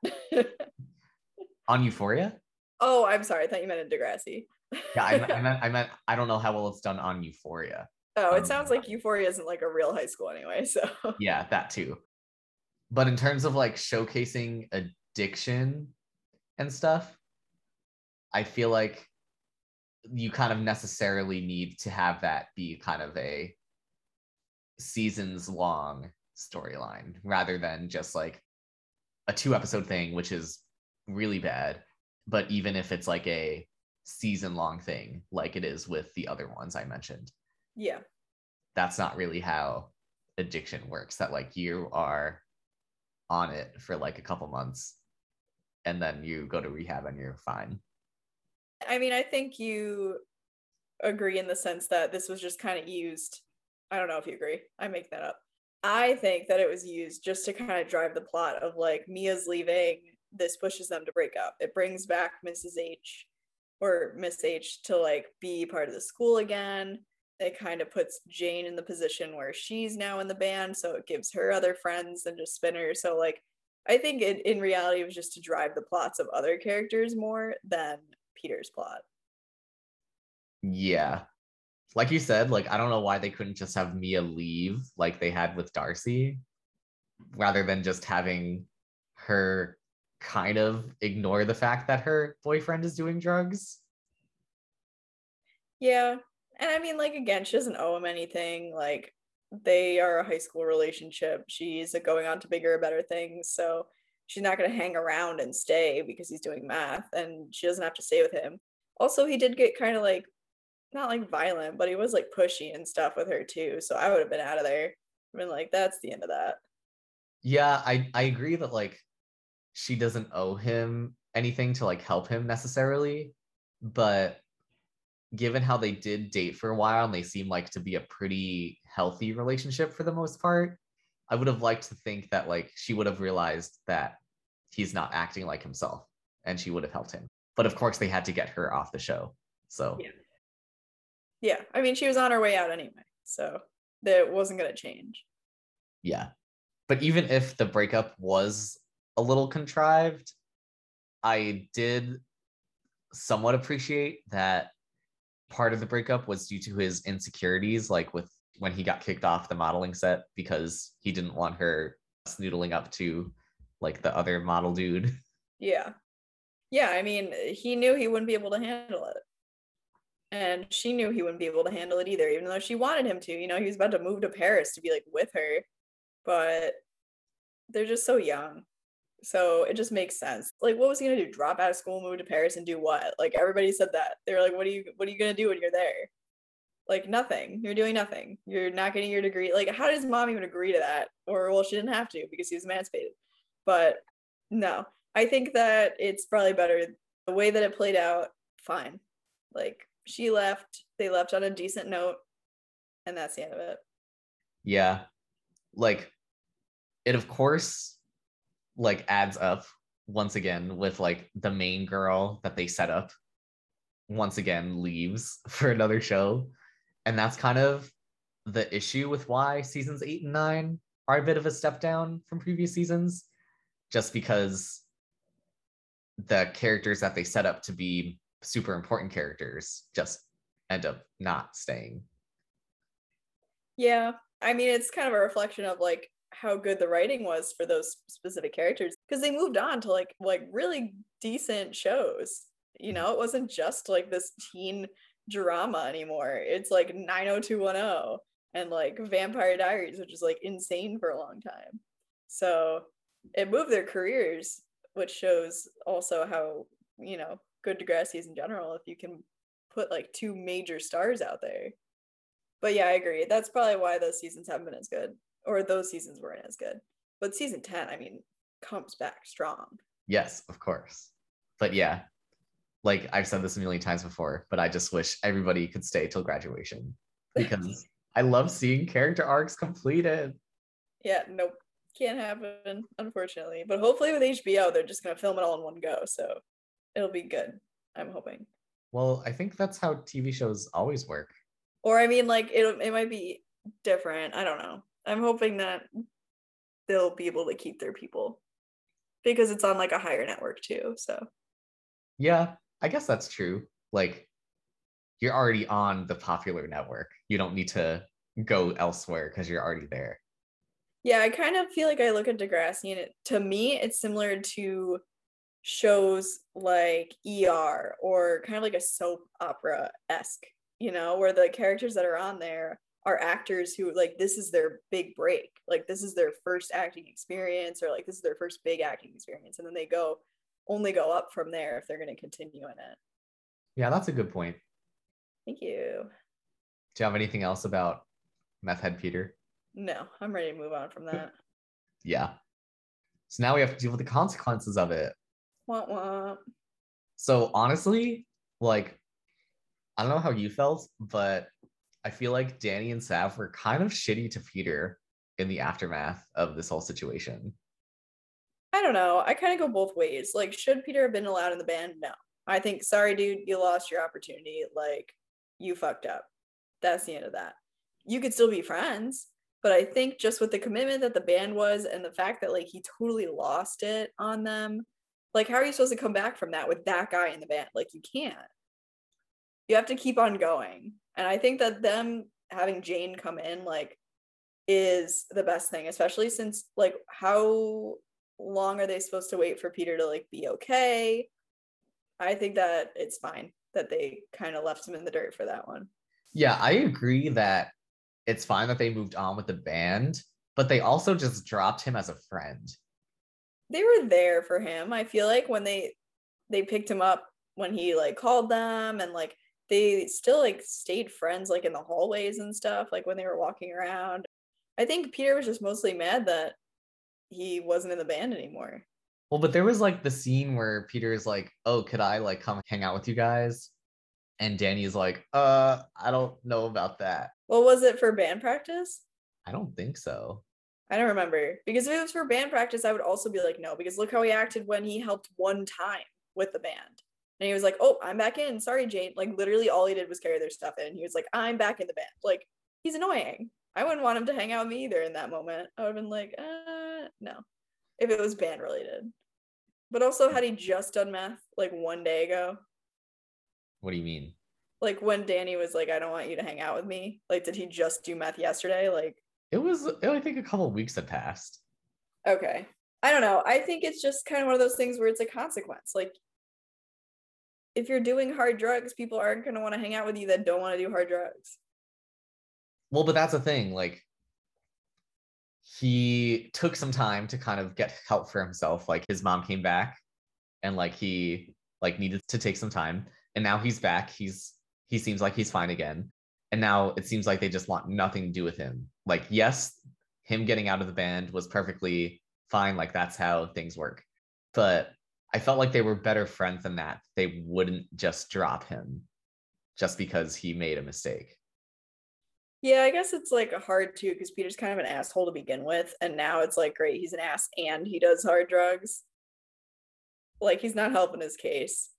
On Euphoria? Oh, I'm sorry. I thought you meant in Degrassi. Yeah, I, I meant I meant I don't know how well it's done on Euphoria. Oh, it Um, sounds like Euphoria isn't like a real high school anyway. So yeah, that too. But in terms of like showcasing addiction and stuff, I feel like you kind of necessarily need to have that be kind of a seasons long storyline rather than just like a two episode thing, which is really bad. But even if it's like a season long thing, like it is with the other ones I mentioned, yeah, that's not really how addiction works. That like you are on it for like a couple months and then you go to rehab and you're fine. I mean, I think you agree in the sense that this was just kind of used. I don't know if you agree. I make that up. I think that it was used just to kind of drive the plot of like Mia's leaving. This pushes them to break up. It brings back Missus H or Miss H to like be part of the school again. It kind of puts Jane in the position where she's now in the band, so it gives her other friends than just Spinner. So like I think it, in reality it was just to drive the plots of other characters more than Peter's plot. Yeah. Like you said, like I don't know why they couldn't just have Mia leave like they had with Darcy rather than just having her kind of ignore the fact that her boyfriend is doing drugs. Yeah. And I mean, like, again, she doesn't owe him anything. Like, they are a high school relationship. She's going on to bigger, better things. So she's not going to hang around and stay because he's doing math and she doesn't have to stay with him. Also, he did get kind of like, not like violent, but he was like pushy and stuff with her too. So I would have been out of there. I've been like, that's the end of that. Yeah, I I agree that like she doesn't owe him anything to like help him necessarily, but given how they did date for a while and they seem like to be a pretty healthy relationship for the most part, I would have liked to think that like she would have realized that he's not acting like himself and she would have helped him. But of course they had to get her off the show. So Yeah. Yeah. I mean, she was on her way out anyway. So that wasn't going to change. yeah. But even if the breakup was a little contrived, I did somewhat appreciate that part of the breakup was due to his insecurities, like with when he got kicked off the modeling set because he didn't want her snoodling up to like the other model dude. Yeah. Yeah. I mean, he knew he wouldn't be able to handle it. And she knew he wouldn't be able to handle it either, even though she wanted him to. You know, he was about to move to Paris to be like with her, but they're just so young. So it just makes sense. Like, what was he gonna do? Drop out of school, move to Paris, and do what? Like everybody said that. They were like, "What are you? What are you gonna do when you're there?" Like nothing. You're doing nothing. You're not getting your degree. Like, how does mom even agree to that? Or well, she didn't have to because he was emancipated. But no, I think that it's probably better the way that it played out. Fine. Like she left. They left on a decent note, and that's the end of it. Yeah. Like it of course like adds up once again with like the main girl that they set up once again leaves for another show. And that's kind of the issue with why seasons eight and nine are a bit of a step down from previous seasons, just because the characters that they set up to be super important characters just end up not staying. Yeah. I mean, it's kind of a reflection of like how good the writing was for those specific characters, because they moved on to like like really decent shows. You know, it wasn't just like this teen drama anymore. It's like nine oh two one oh and like Vampire Diaries, which is like insane for a long time. So it moved their careers, which shows also how, you know, good Degrassi is in general if you can put like two major stars out there. But yeah, I agree. That's probably why those seasons haven't been as good, or those seasons weren't as good. But season ten, I mean, comes back strong. Yes, of course. But yeah, like I've said this a million times before, but I just wish everybody could stay till graduation because I love seeing character arcs completed. Yeah, nope. Can't happen, unfortunately. But hopefully with H B O, they're just going to film it all in one go. So it'll be good. I'm hoping. Well, I think that's how T V shows always work. Or I mean, like, it, it might be different. I don't know. I'm hoping that they'll be able to keep their people because it's on like a higher network too. So yeah, I guess that's true. Like, you're already on the popular network. You don't need to go elsewhere because you're already there. Yeah, I kind of feel like I look at Degrassi and it, to me, it's similar to shows like E R or kind of like a soap opera-esque, you know, where the characters that are on there are actors who like this is their big break. Like this is their first acting experience or like this is their first big acting experience. And then they go only go up from there if they're going to continue in it. Yeah, that's a good point. Thank you. Do you have anything else about Meth Head Peter? No, I'm ready to move on from that. Yeah. So now we have to deal with the consequences of it. Wah, wah. So honestly, like, I don't know how you felt, but I feel like Danny and Sav were kind of shitty to Peter in the aftermath of this whole situation. I don't know. I kind of go both ways. Like, should Peter have been allowed in the band? No. I think, sorry, dude, you lost your opportunity. Like, you fucked up. That's the end of that. You could still be friends, but I think just with the commitment that the band was and the fact that, like, he totally lost it on them, like, how are you supposed to come back from that with that guy in the band? Like, you can't. You have to keep on going. And I think that them having Jane come in, like, is the best thing, especially since, like, how long are they supposed to wait for Peter to, like, be okay? I think that it's fine that they kind of left him in the dirt for that one. Yeah, I agree that it's fine that they moved on with the band, but they also just dropped him as a friend. They were there for him. I feel like when they they picked him up when he like called them and like they still like stayed friends like in the hallways and stuff, like when they were walking around. I think Peter was just mostly mad that he wasn't in the band anymore. Well, but there was like the scene where Peter's like, oh, could I like come hang out with you guys? And Danny's like, uh, I don't know about that. Well, was it for band practice? I don't think so. I don't remember. Because if it was for band practice, I would also be like, no, because look how he acted when he helped one time with the band. And he was like, oh, I'm back in. Sorry, Jane. Like, literally all he did was carry their stuff in. He was like, I'm back in the band. Like, he's annoying. I wouldn't want him to hang out with me either in that moment. I would have been like, uh, no. If it was band related. But also, had he just done meth, like, one day ago? What do you mean? Like, when Danny was like, I don't want you to hang out with me. Like, did he just do meth yesterday? Like, it was, I think a couple of weeks had passed. Okay. I don't know. I think it's just kind of one of those things where it's a consequence. Like, if you're doing hard drugs, people aren't going to want to hang out with you that don't want to do hard drugs. Well, but that's the thing. Like, he took some time to kind of get help for himself. Like, his mom came back and like he like needed to take some time. And now he's back. He's he seems like he's fine again. And now it seems like they just want nothing to do with him. Like, yes, him getting out of the band was perfectly fine. Like, that's how things work. But I felt like they were better friends than that. They wouldn't just drop him just because he made a mistake. Yeah, I guess it's like hard too because Peter's kind of an asshole to begin with. And now it's like, great, he's an ass and he does hard drugs. Like, he's not helping his case.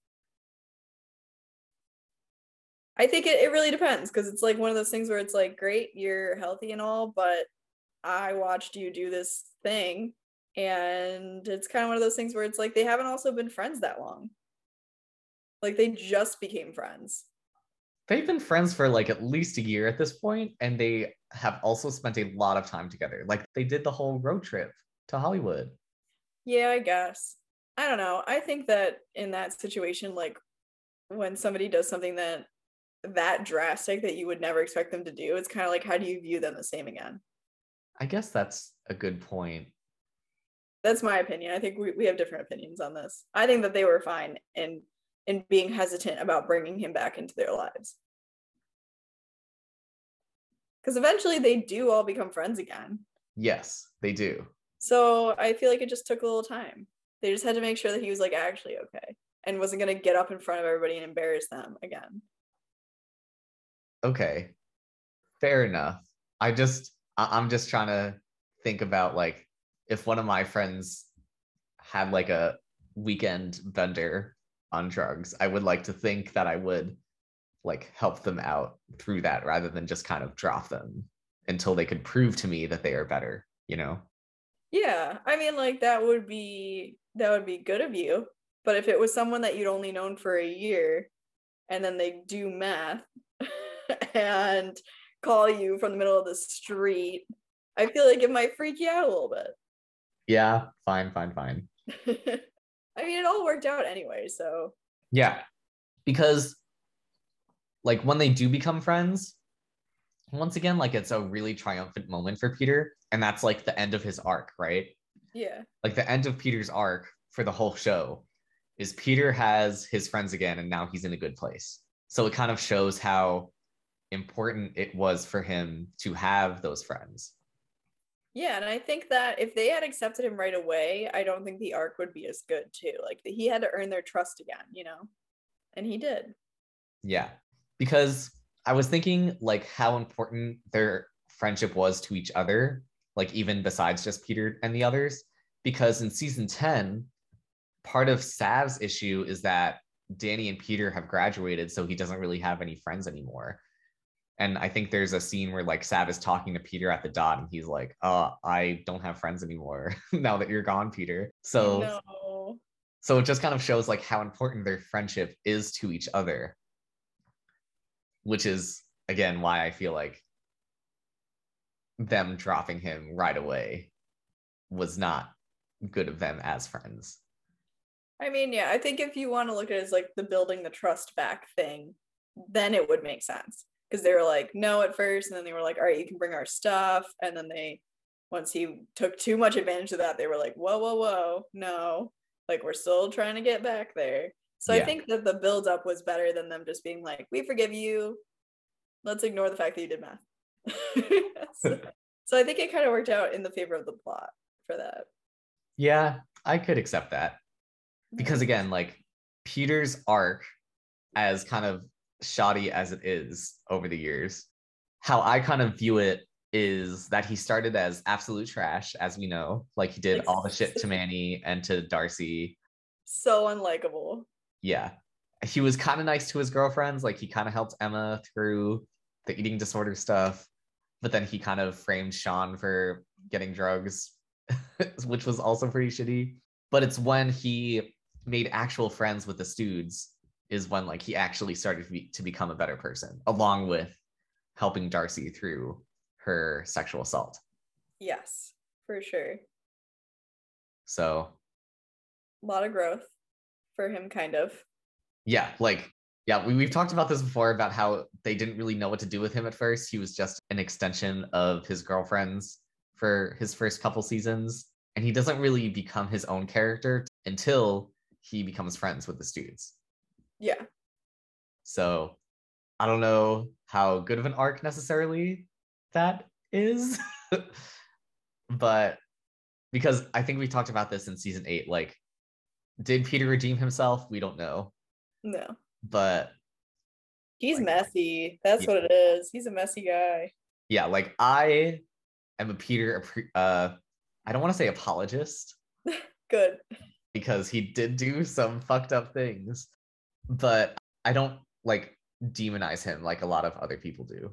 I think it, it really depends because it's like one of those things where it's like, great, you're healthy and all, but I watched you do this thing. And it's kind of one of those things where it's like they haven't also been friends that long. Like, they just became friends. They've been friends for like at least a year at this point, and they have also spent a lot of time together. Like they did the whole road trip to Hollywood. Yeah, I guess. I don't know. I think that in that situation, like when somebody does something that that drastic that you would never expect them to do, it's kind of like, how do you view them the same again? I guess that's a good point. That's my opinion. I think we, we have different opinions on this. I think that they were fine in in being hesitant about bringing him back into their lives. Because eventually they do all become friends again. Yes, they do. So I feel like it just took a little time. They just had to make sure that he was like actually okay and wasn't going to get up in front of everybody and embarrass them again. Okay, fair enough. I just, I- I'm just trying to think about like if one of my friends had like a weekend bender on drugs, I would like to think that I would like help them out through that rather than just kind of drop them until they could prove to me that they are better, you know? Yeah, I mean, like that would be that would be good of you. But if it was someone that you'd only known for a year, and then they do math and call you from the middle of the street, I feel like it might freak you out a little bit. Yeah, fine, fine, fine. I mean, it all worked out anyway, so. Yeah, because like when they do become friends, once again, like it's a really triumphant moment for Peter, and that's like the end of his arc, right? Yeah. Like the end of Peter's arc for the whole show is Peter has his friends again, and now he's in a good place. So it kind of shows how important it was for him to have those friends. Yeah, and I think that if they had accepted him right away, I don't think the arc would be as good too. Like he had to earn their trust again, you know? And he did. Yeah. Because I was thinking like how important their friendship was to each other, like even besides just Peter and the others. Because in season ten, part of Sav's issue is that Danny and Peter have graduated, so he doesn't really have any friends anymore. And I think there's a scene where like Sav is talking to Peter at the dot, and he's like, "Oh, I don't have friends anymore now that you're gone, Peter." So, no. so it just kind of shows like how important their friendship is to each other, which is again why I feel like them dropping him right away was not good of them as friends. I mean, yeah, I think if you want to look at it as like the building the trust back thing, then it would make sense. Because they were like, no at first, and then they were like, all right, you can bring our stuff. And then they, once he took too much advantage of that, they were like, whoa, whoa, whoa, no. Like, we're still trying to get back there. So yeah. I think that the build up was better than them just being like, we forgive you. Let's ignore the fact that you did math. so, so I think it kind of worked out in the favor of the plot for that. Yeah, I could accept that. Because again, like Peter's arc, as kind of shoddy as it is over the years, how I kind of view it is that he started as absolute trash, as we know. Like he did like, all the shit to Manny and to Darcy. So unlikable. Yeah. He was kind of nice to his girlfriends. Like he kind of helped Emma through the eating disorder stuff. But then he kind of framed Sean for getting drugs, which was also pretty shitty. But it's when he made actual friends with the Stoods is when like he actually started to, be, to become a better person, along with helping Darcy through her sexual assault. Yes, for sure. So a lot of growth for him, kind of. Yeah, like yeah, we, we've talked about this before about how they didn't really know what to do with him at first. He was just an extension of his girlfriends for his first couple seasons, and he doesn't really become his own character until he becomes friends with the Stoods. Yeah. So I don't know how good of an arc necessarily that is, but because I think we talked about this in season eight, like, did Peter redeem himself? We don't know. No. But he's like, messy. That's yeah. what it is. He's a messy guy. Yeah, like I am a Peter, uh, I don't want to say apologist. Good. Because he did do some fucked up things, but I don't like demonize him like a lot of other people do.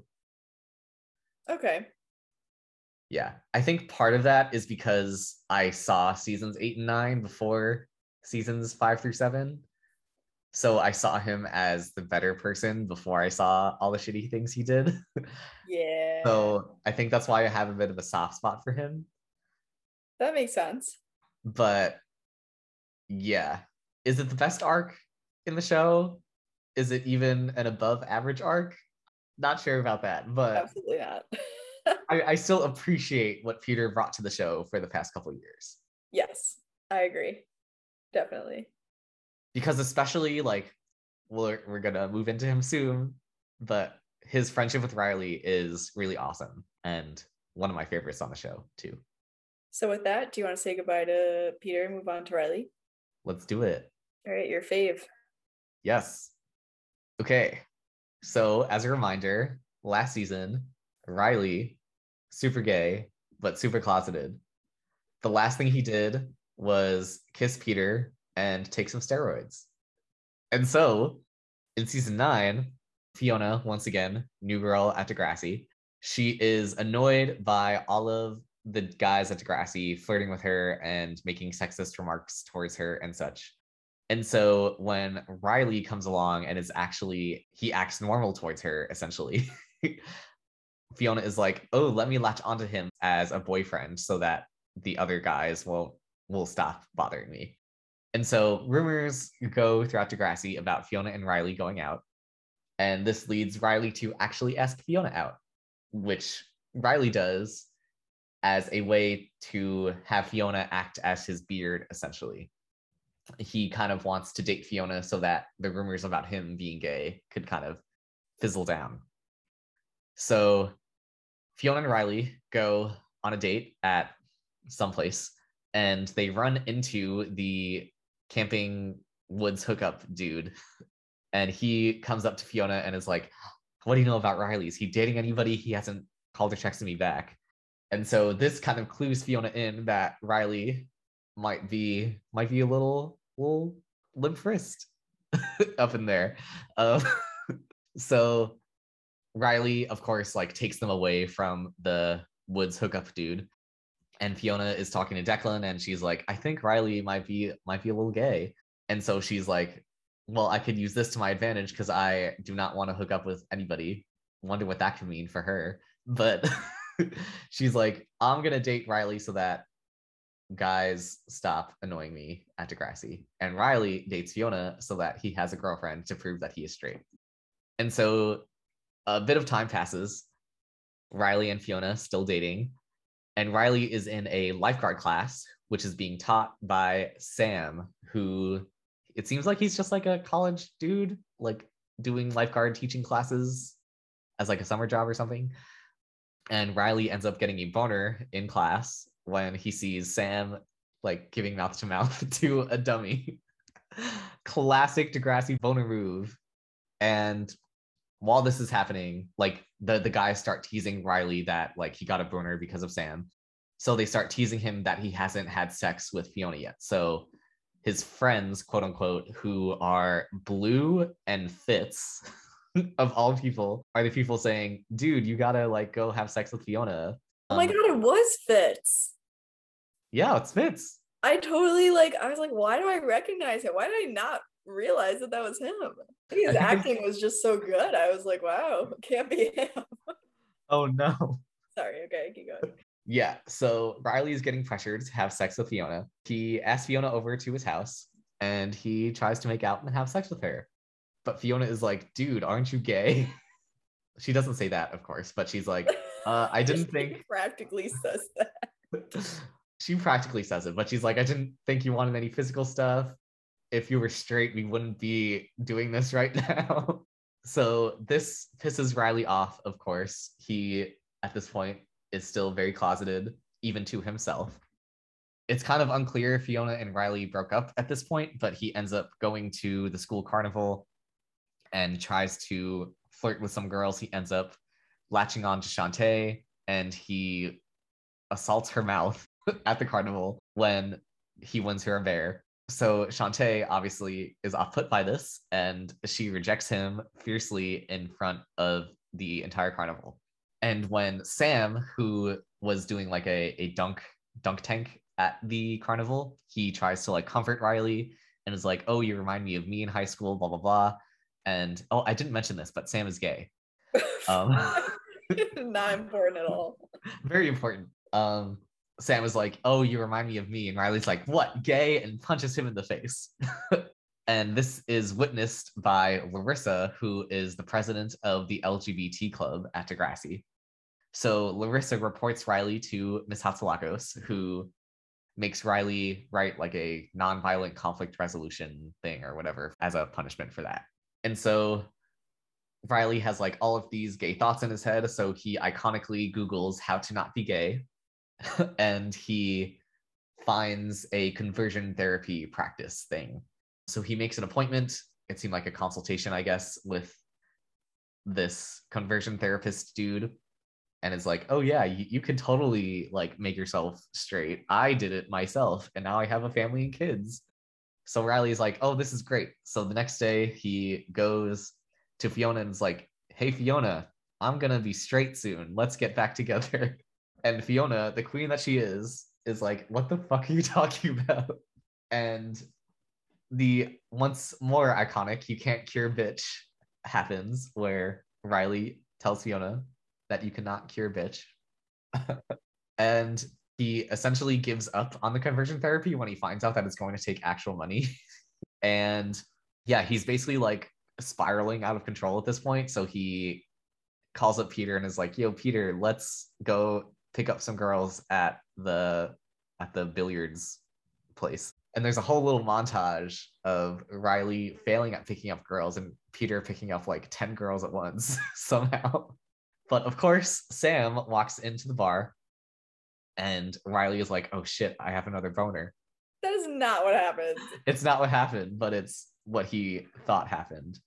Okay. Yeah, I think part of that is because I saw seasons eight and nine before seasons five through seven. So I saw him as the better person before I saw all the shitty things he did. Yeah. Yeah. So I think that's why I have a bit of a soft spot for him. That makes sense. But yeah. Is it the best arc in the show? Is it even an above average arc? Not sure about that, but Absolutely not. I, I still appreciate what Peter brought to the show for the past couple of years. Yes, I agree. Definitely. Because especially like we're we're gonna move into him soon, but his friendship with Riley is really awesome and one of my favorites on the show too. So with that, do you want to say goodbye to Peter and move on to Riley? Let's do it. All right, your fave. Yes. Okay. So as a reminder, last season, Riley, super gay, but super closeted. The last thing he did was kiss Peter and take some steroids. And so in season nine, Fiona, once again, new girl at Degrassi, she is annoyed by all of the guys at Degrassi flirting with her and making sexist remarks towards her and such. And so when Riley comes along and is actually, he acts normal towards her, essentially. Fiona is like, oh, let me latch onto him as a boyfriend so that the other guys will will stop bothering me. And so rumors go throughout Degrassi about Fiona and Riley going out. And this leads Riley to actually ask Fiona out, which Riley does as a way to have Fiona act as his beard, essentially. He kind of wants to date Fiona so that the rumors about him being gay could kind of fizzle down. So Fiona and Riley go on a date at someplace and they run into the camping woods hookup dude. And he comes up to Fiona and is like, what do you know about Riley? Is he dating anybody? He hasn't called or texted me back. And so this kind of clues Fiona in that Riley might be might be a little little limp wrist up in there. Um, so Riley, of course, like takes them away from the woods hookup dude. And Fiona is talking to Declan and she's like, I think Riley might be might be a little gay. And so she's like, well, I could use this to my advantage because I do not want to hook up with anybody. Wonder what that could mean for her. But she's like, I'm gonna date Riley so that guys stop annoying me at Degrassi. And Riley dates Fiona so that he has a girlfriend to prove that he is straight. And so a bit of time passes. Riley and Fiona still dating. And Riley is in a lifeguard class, which is being taught by Sam, who it seems like he's just like a college dude, like doing lifeguard teaching classes as like a summer job or something. And Riley ends up getting a boner in class when he sees Sam like giving mouth to mouth to a dummy. Classic Degrassi boner move. And while this is happening, like the, the guys start teasing Riley that like he got a boner because of Sam. So they start teasing him that he hasn't had sex with Fiona yet. So his friends, quote unquote, who are Blue and Fitz, of all people, are the people saying, dude, you gotta like go have sex with Fiona. Oh my Um, god, it was Fitz. Yeah, it's Fitz. I totally like, I was like, why do I recognize him? Why did I not realize that that was him? His acting was just so good. I was like, wow, it can't be him. Oh no. Sorry, okay, keep going. Yeah, so Riley is getting pressured to have sex with Fiona. He asks Fiona over to his house and he tries to make out and have sex with her. But Fiona is like, dude, aren't you gay? She doesn't say that, of course, but she's like, uh, I didn't think. Practically says that. She practically says it, but she's like, I didn't think you wanted any physical stuff. If you were straight, we wouldn't be doing this right now. So this pisses Riley off, of course. He, at this point, is still very closeted, even to himself. It's kind of unclear if Fiona and Riley broke up at this point, but he ends up going to the school carnival and tries to flirt with some girls. He ends up latching on to Shantae, and he assaults her mouth at the carnival when he wins her a bear. So Shantae obviously is off put by this, and she rejects him fiercely in front of the entire carnival. And when Sam, who was doing like a, a dunk dunk tank at the carnival, he tries to like comfort Riley and is like, oh, you remind me of me in high school, blah, blah, blah. And oh, I didn't mention this, but Sam is gay. Um, Not important at all. Very important. Um, Sam is like, oh, you remind me of me. And Riley's like, what, gay? And punches him in the face. And this is witnessed by Larissa, who is the president of the L G B T club at Degrassi. So Larissa reports Riley to Miss Hatzilakos, who makes Riley write like a nonviolent conflict resolution thing or whatever as a punishment for that. And so Riley has like all of these gay thoughts in his head. So he iconically Googles how to not be gay. And he finds a conversion therapy practice thing. So he makes an appointment. It seemed like a consultation, I guess, with this conversion therapist dude. And it's like, oh yeah, you, you can totally like make yourself straight. I did it myself, and now I have a family and kids. So Riley's like, oh, this is great. So the next day he goes to Fiona and is like, hey Fiona, I'm gonna be straight soon. Let's get back together. And Fiona, the queen that she is, is like, what the fuck are you talking about? And the once more iconic "you can't cure bitch" happens, where Riley tells Fiona that you cannot cure bitch. And he essentially gives up on the conversion therapy when he finds out that it's going to take actual money. And yeah, he's basically like spiraling out of control at this point. So he calls up Peter and is like, yo, Peter, let's go pick up some girls at the at the billiards place. And there's a whole little montage of Riley failing at picking up girls and Peter picking up like ten girls at once somehow. But of course, Sam walks into the bar and Riley is like, oh shit, I have another boner. That is not what happened. It's not what happened, but it's what he thought happened.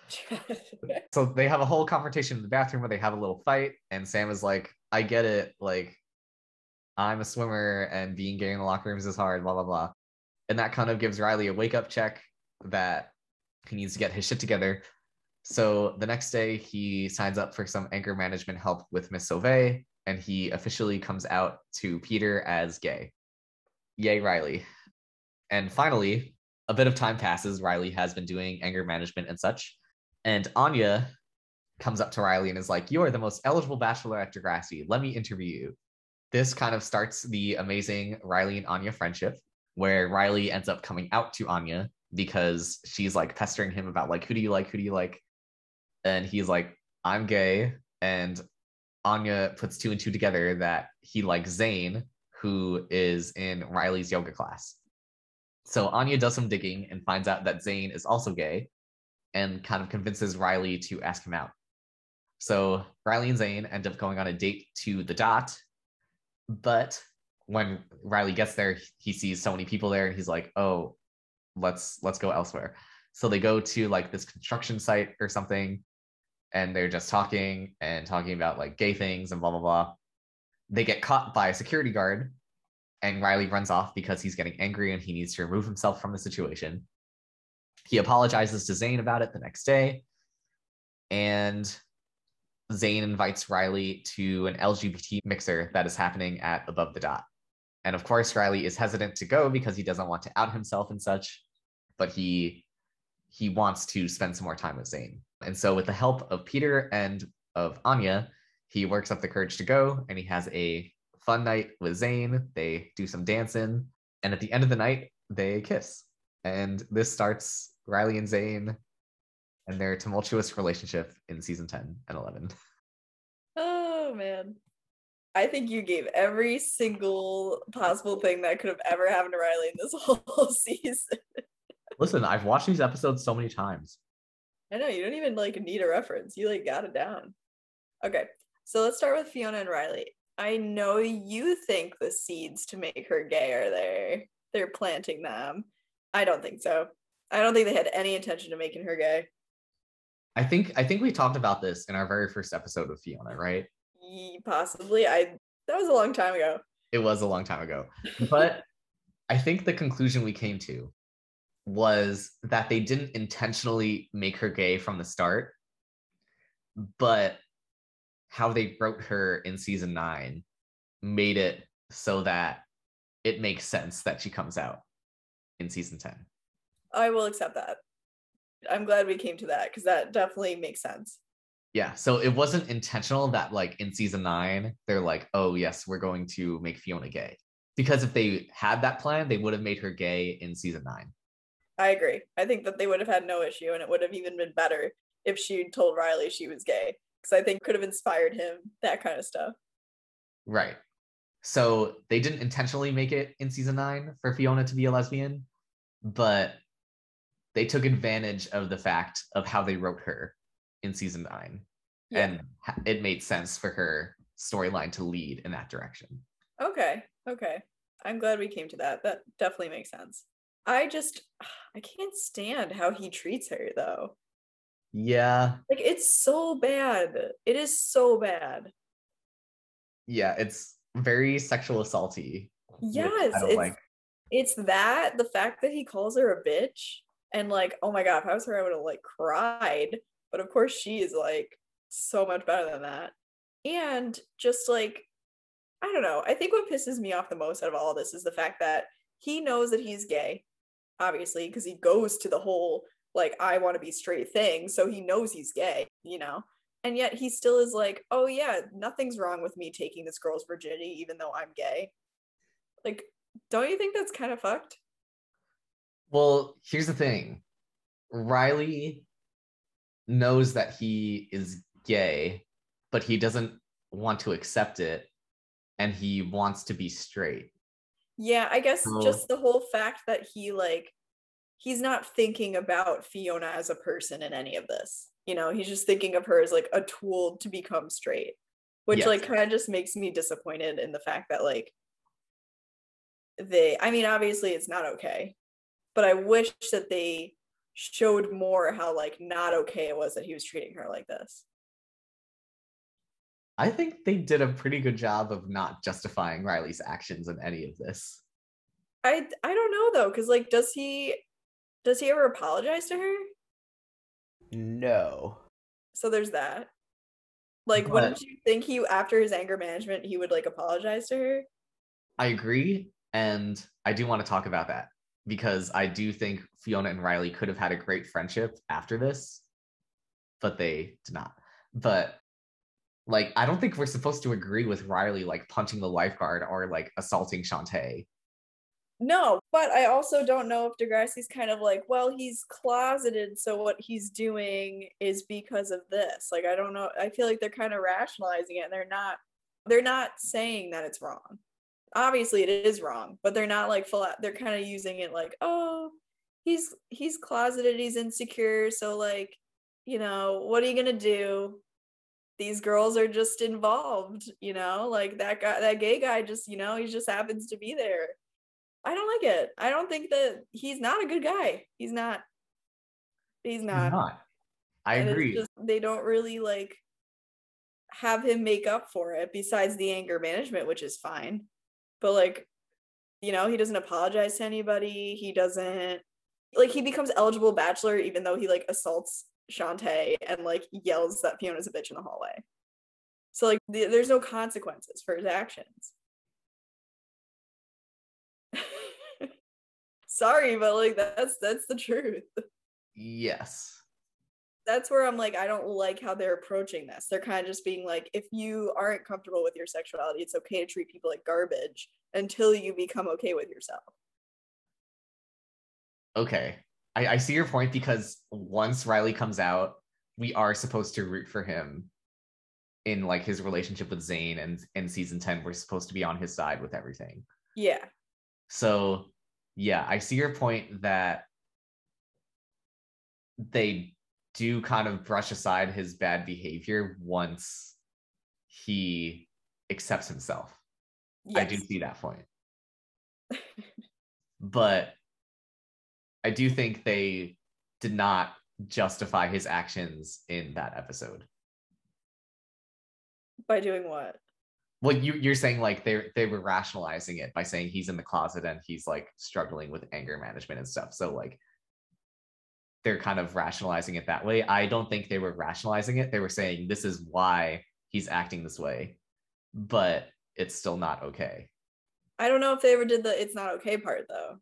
So they have a whole confrontation in the bathroom where they have a little fight, and Sam is like, I get it, like, I'm a swimmer and being gay in the locker rooms is hard, blah, blah, blah. And that kind of gives Riley a wake-up check that he needs to get his shit together. So the next day, he signs up for some anger management help with Miss Sauvé, and he officially comes out to Peter as gay. Yay, Riley. And finally, a bit of time passes. Riley has been doing anger management and such. And Anya comes up to Riley and is like, you are the most eligible bachelor at Degrassi. Let me interview you. This kind of starts the amazing Riley and Anya friendship, where Riley ends up coming out to Anya because she's like pestering him about like, who do you like? Who do you like? And he's like, I'm gay. And Anya puts two and two together that he likes Zane, who is in Riley's yoga class. So Anya does some digging and finds out that Zane is also gay and kind of convinces Riley to ask him out. So Riley and Zane end up going on a date to the Dot. But when Riley gets there, he sees so many people there and he's like, oh, let's let's go elsewhere. So they go to like this construction site or something, and they're just talking and talking about like gay things and blah, blah, blah. They get caught by a security guard, and Riley runs off because he's getting angry and he needs to remove himself from the situation. He apologizes to Zane about it the next day, and Zane invites Riley to an L G B T mixer that is happening at Above the Dot. And of course, Riley is hesitant to go because he doesn't want to out himself and such, but he he wants to spend some more time with Zane. And so with the help of Peter and of Anya, he works up the courage to go, and he has a fun night with Zane. They do some dancing, and at the end of the night, they kiss. And this starts Riley and Zane and their tumultuous relationship in season ten and eleven. Oh, man. I think you gave every single possible thing that could have ever happened to Riley in this whole season. Listen, I've watched these episodes so many times. I know, you don't even like need a reference. You like got it down. Okay, so let's start with Fiona and Riley. I know you think the seeds to make her gay are there. They're planting them. I don't think so. I don't think they had any intention of making her gay. I think I think we talked about this in our very first episode with Fiona, right? Possibly. I that was a long time ago. It was a long time ago. But I think the conclusion we came to was that they didn't intentionally make her gay from the start, but how they wrote her in season nine made it so that it makes sense that she comes out in season ten. I will accept that. I'm glad we came to that because that definitely makes sense. Yeah, so it wasn't intentional that like in season nine, they're like, oh yes, we're going to make Fiona gay. Because if they had that plan, they would have made her gay in season nine. I agree. I think that they would have had no issue, and it would have even been better if she told Riley she was gay, because I think could have inspired him, that kind of stuff. Right. So they didn't intentionally make it in season nine for Fiona to be a lesbian, but they took advantage of the fact of how they wrote her in season nine. Yeah. And it made sense for her storyline to lead in that direction. Okay. Okay. I'm glad we came to that. That definitely makes sense. I just, I can't stand how he treats her, though. Yeah. Like, it's so bad. It is so bad. Yeah, it's very sexual assaulty. Yes, it's, like. it's that, the fact that he calls her a bitch, and like, oh my god, if I was her, I would have like cried. But of course, she is like so much better than that. And just like, I don't know, I think what pisses me off the most out of all this is the fact that he knows that he's gay, obviously, because he goes to the whole like, I want to be straight thing, so he knows he's gay, you know? And yet he still is like, oh yeah, nothing's wrong with me taking this girl's virginity, even though I'm gay. Like, don't you think that's kind of fucked? Well, here's the thing. Riley knows that he is gay, but he doesn't want to accept it, and he wants to be straight. Yeah, I guess so, just the whole fact that he like, he's not thinking about Fiona as a person in any of this. You know, he's just thinking of her as like a tool to become straight, which yes. like kind of just makes me disappointed in the fact that like they, I mean, obviously it's not okay, but I wish that they showed more how like not okay it was that he was treating her like this. I think they did a pretty good job of not justifying Riley's actions in any of this. I I don't know though, because like, does he does he ever apologize to her? No. So there's that. Like, but, wouldn't you think he, after his anger management, he would like apologize to her? I agree, and I do want to talk about that because I do think Fiona and Riley could have had a great friendship after this, but they did not. But like, I don't think we're supposed to agree with Riley like punching the lifeguard or like assaulting Shantae. No, but I also don't know if Degrassi's kind of like, well, he's closeted, so what he's doing is because of this. Like, I don't know. I feel like they're kind of rationalizing it, and they're not. They're not saying that it's wrong. Obviously, it is wrong, but they're not like full. They're kind of using it like, oh, he's he's closeted, he's insecure, so like, you know, what are you gonna do? These girls are just involved, you know, like that guy, that gay guy, just, you know, he just happens to be there. I don't like it. I don't think that he's not a good guy. He's not. He's not. He's not. I and agree. It's just, they don't really like have him make up for it besides the anger management, which is fine. But like, you know, he doesn't apologize to anybody. He doesn't, like, he becomes eligible bachelor even though he like assaults Shantae and like yells that Fiona's a bitch in the hallway. So like, the, there's no consequences for his actions. Sorry, but like that's that's the truth. Yes. That's where I'm like, I don't like how they're approaching this. They're kind of just being like, if you aren't comfortable with your sexuality, it's okay to treat people like garbage until you become okay with yourself. Okay. I, I see your point, because once Riley comes out, we are supposed to root for him in like his relationship with Zane, and in season ten, we're supposed to be on his side with everything. Yeah. So yeah, I see your point that they do kind of brush aside his bad behavior once he accepts himself. Yes. I do see that point. But I do think they did not justify his actions in that episode. By doing what? Well, you, you're saying like they they were rationalizing it by saying he's in the closet and he's like struggling with anger management and stuff. So like they're kind of rationalizing it that way. I don't think they were rationalizing it. They were saying this is why he's acting this way, but it's still not okay. I don't know if they ever did the it's not okay part though.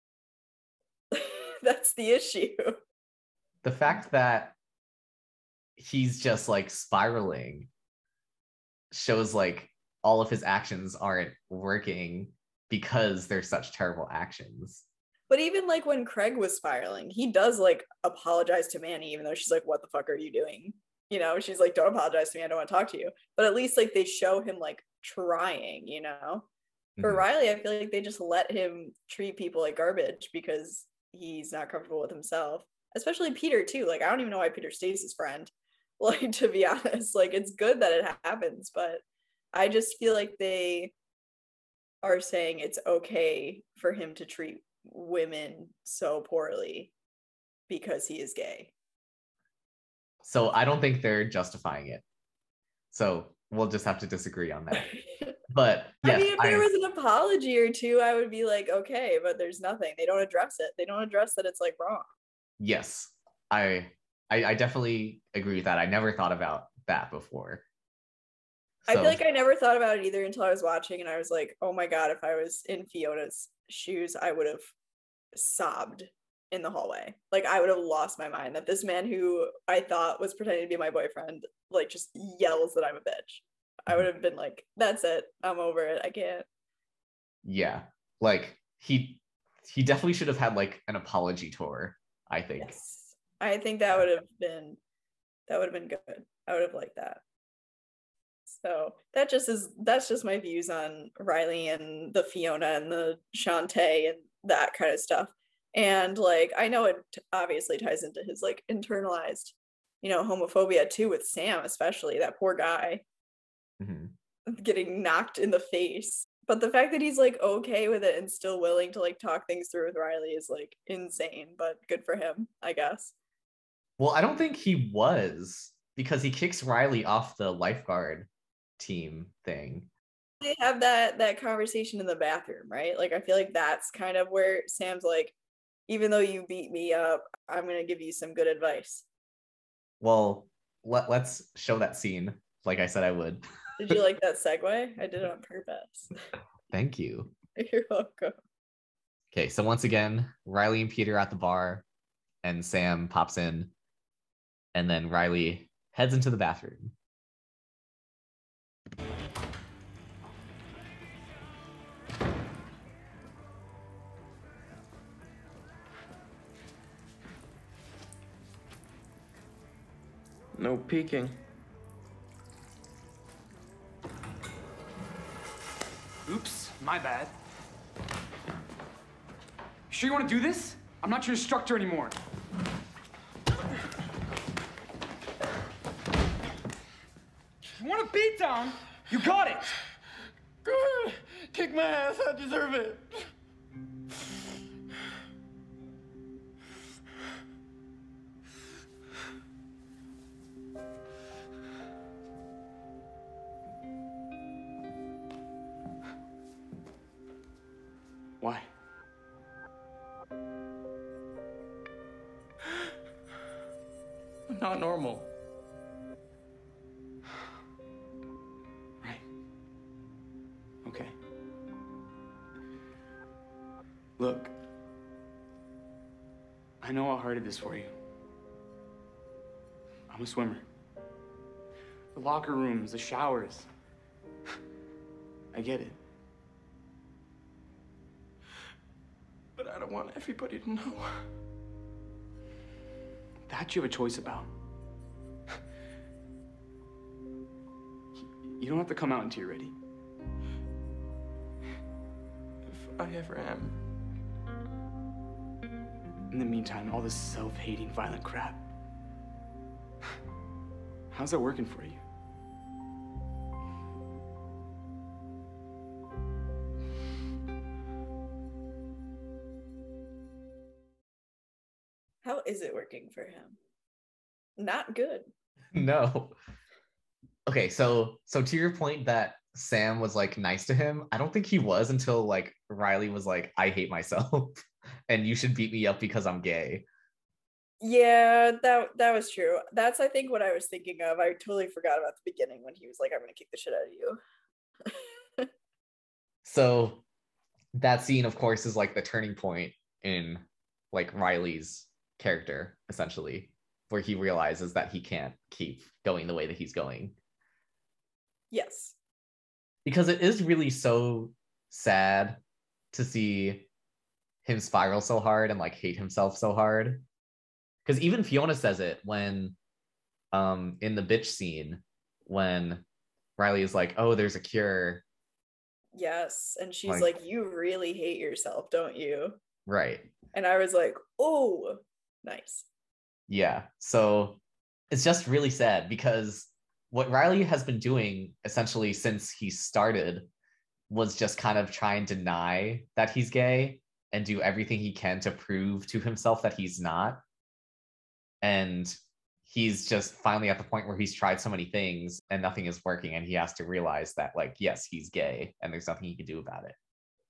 That's the issue. The fact that he's just like spiraling shows like all of his actions aren't working because they're such terrible actions. But even like when Craig was spiraling, he does like apologize to Manny, even though she's like, what the fuck are you doing? You know, she's like, don't apologize to me, I don't want to talk to you. But at least like they show him like trying, you know? For Mhm. Riley, I feel like they just let him treat people like garbage because he's not comfortable with himself. Especially Peter too. Like I don't even know why Peter stays his friend. Like to be honest, like it's good that it happens, but I just feel like they are saying it's okay for him to treat women so poorly because he is gay. So I don't think they're justifying it. So we'll just have to disagree on that. But yes, I mean, if there I, was an apology or two, I would be like, okay, but there's nothing. They don't address it. They don't address that it's like wrong. yes, I, I, I definitely agree with that. I never thought about that before. I feel So like I never thought about it either until I was watching and I was like, oh my God, if I was in Fiona's shoes, I would have sobbed in the hallway. Like I would have lost my mind that this man who I thought was pretending to be my boyfriend, like just yells that I'm a bitch. I would have been like, that's it. I'm over it. I can't. yeah, like he he definitely should have had like an apology tour, I think. Yes. I think that would have been that would have been good. I would have liked that. So that just is that's just my views on Riley and the Fiona and the Shantae and that kind of stuff. And like I know it obviously ties into his like internalized, you know, homophobia too with Sam, especially that poor guy Mhm. getting knocked in the face. But the fact that he's like okay with it and still willing to like talk things through with Riley is like insane, but good for him, I guess. Well, I don't think he was because he kicks Riley off the lifeguard team thing. They have that that conversation in the bathroom, right? Like I feel like that's kind of where Sam's like, even though you beat me up, I'm gonna give you some good advice. Well, let, let's show that scene like I said I would. Did you like that segue? I did it on purpose. Thank you. You're welcome. Okay, so once again, Riley and Peter at the bar, and Sam pops in, and then Riley heads into the bathroom. No peeking. Oops, my bad. Sure you want to do this? I'm not your instructor anymore. You want a beat down? You got it! Good. Kick my ass. I deserve it. Why? I'm not normal. Right. Okay. Look. I know how hard it is for you. I'm a swimmer. The locker rooms, the showers. I get it. But I don't want everybody to know. That you have a choice about. You don't have to come out until you're ready. If I ever am. In the meantime, all this self-hating, violent crap. How's that working for you? How is it working for him? Not good. No. Okay, so so to your point that Sam was like nice to him, I don't think he was until like Riley was like, I hate myself and you should beat me up because I'm gay. Yeah, that that was true. That's I think what I was thinking of. I totally forgot about the beginning when he was like, I'm gonna kick the shit out of you. So that scene, of course, is like the turning point in like Riley's character, essentially. where he realizes that he can't keep going the way that he's going. Yes. Because it is really so sad to see him spiral so hard and like hate himself so hard. Because even Fiona says it when um in the bitch scene when Riley is like, oh, there's a cure. Yes. And she's Like- like, you really hate yourself, don't you? Right. And I was like, oh, nice. Yeah. So it's just really sad because what Riley has been doing essentially since he started was just kind of try and deny that he's gay and do everything he can to prove to himself that he's not. And he's just finally at the point where he's tried so many things and nothing is working, and he has to realize that, like, yes, he's gay and there's nothing he can do about it.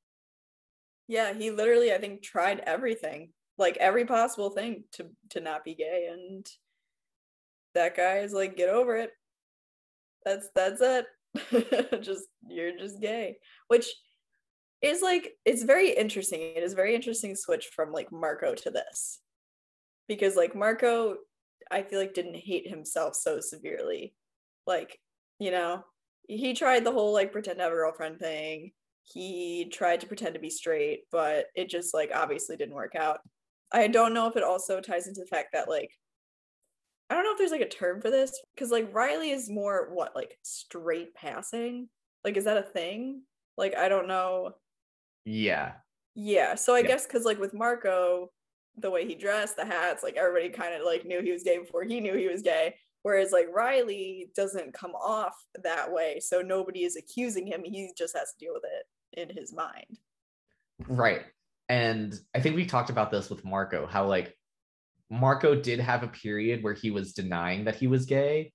Yeah, he literally, I think, tried everything, like every possible thing to to not be gay, and that guy is like, get over it. That's that's it. Just you're just gay, which is like, it's very interesting. It is very interesting switch from like Marco to this, because like Marco, I feel like didn't hate himself so severely. Like, you know, he tried the whole like pretend to have a girlfriend thing. He tried to pretend to be straight, but it just like obviously didn't work out. I don't know if it also ties into the fact that like, I don't know if there's like a term for this, because like Riley is more what, like straight passing? Like, is that a thing? Like, I don't know. Yeah. Yeah, so I Yeah. guess because like with Marco, the way he dressed, the hats, like everybody kind of like knew he was gay before he knew he was gay. Whereas like Riley doesn't come off that way, so nobody is accusing him. He just has to deal with it in his mind. Right. And I think we talked about this with Marco, how like Marco did have a period where he was denying that he was gay.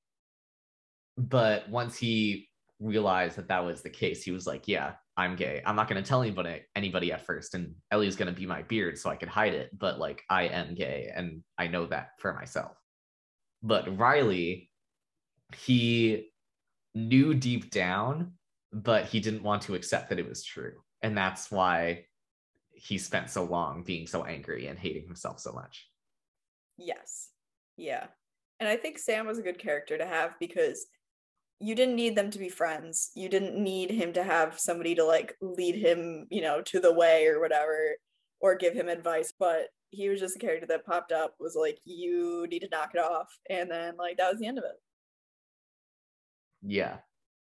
But once he realized that that was the case, he was like, yeah, I'm gay. I'm not going to tell anybody anybody at first. And Ellie's going to be my beard so I could hide it. But like, I am gay and I know that for myself. But Riley, he knew deep down, but he didn't want to accept that it was true. And that's why he spent so long being so angry and hating himself so much. Yes. Yeah. And I think Sam was a good character to have because you didn't need them to be friends. You didn't need him to have somebody to like lead him, you know, to the way or whatever, or give him advice. But he was just a character that popped up, was like, you need to knock it off. And then like that was the end of it. Yeah.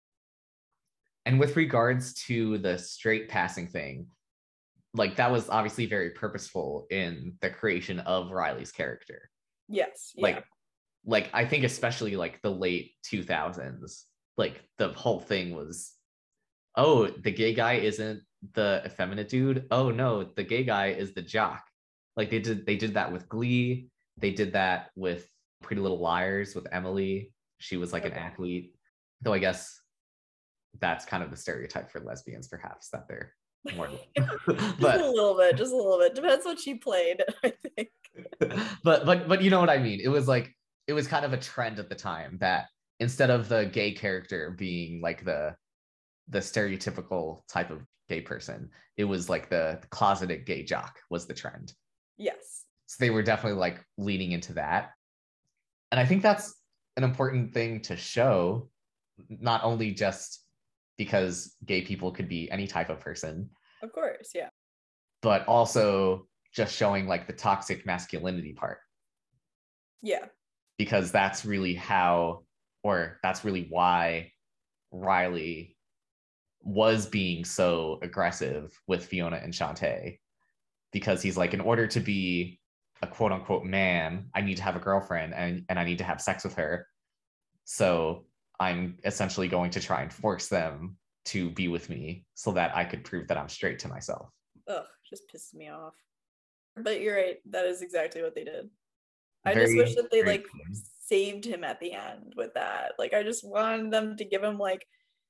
And with regards to the straight passing thing, like that was obviously very purposeful in the creation of Riley's character. Yes. Yeah. Like, like I think especially like the late two thousands, like the whole thing was, oh, the gay guy isn't the effeminate dude. Oh no, the gay guy is the jock. Like they did they did that with Glee. They did that with Pretty Little Liars with Emily. She was like Okay. an athlete. Though I guess that's kind of the stereotype for lesbians, perhaps, that they're more Just but a little bit, just a little bit. Depends what she played, I think. but but but you know what I mean. It was like it was kind of a trend at the time that instead of the gay character being like the the stereotypical type of gay person, it was like the closeted gay jock was the trend. Yes. So they were definitely like leaning into that. And I think that's an important thing to show, not only just because gay people could be any type of person, Of course, yeah. but also just showing like the toxic masculinity part. Yeah. Because that's really how, or that's really why Riley was being so aggressive with Fiona and Shantae. Because he's like, in order to be a quote unquote man, I need to have a girlfriend and, and I need to have sex with her. So I'm essentially going to try and force them to be with me so that I could prove that I'm straight to myself. Ugh, just pisses me off. But you're right, that is exactly what they did. I Very, just wish that they very like cool. saved him at the end with that. Like I just wanted them to give him like,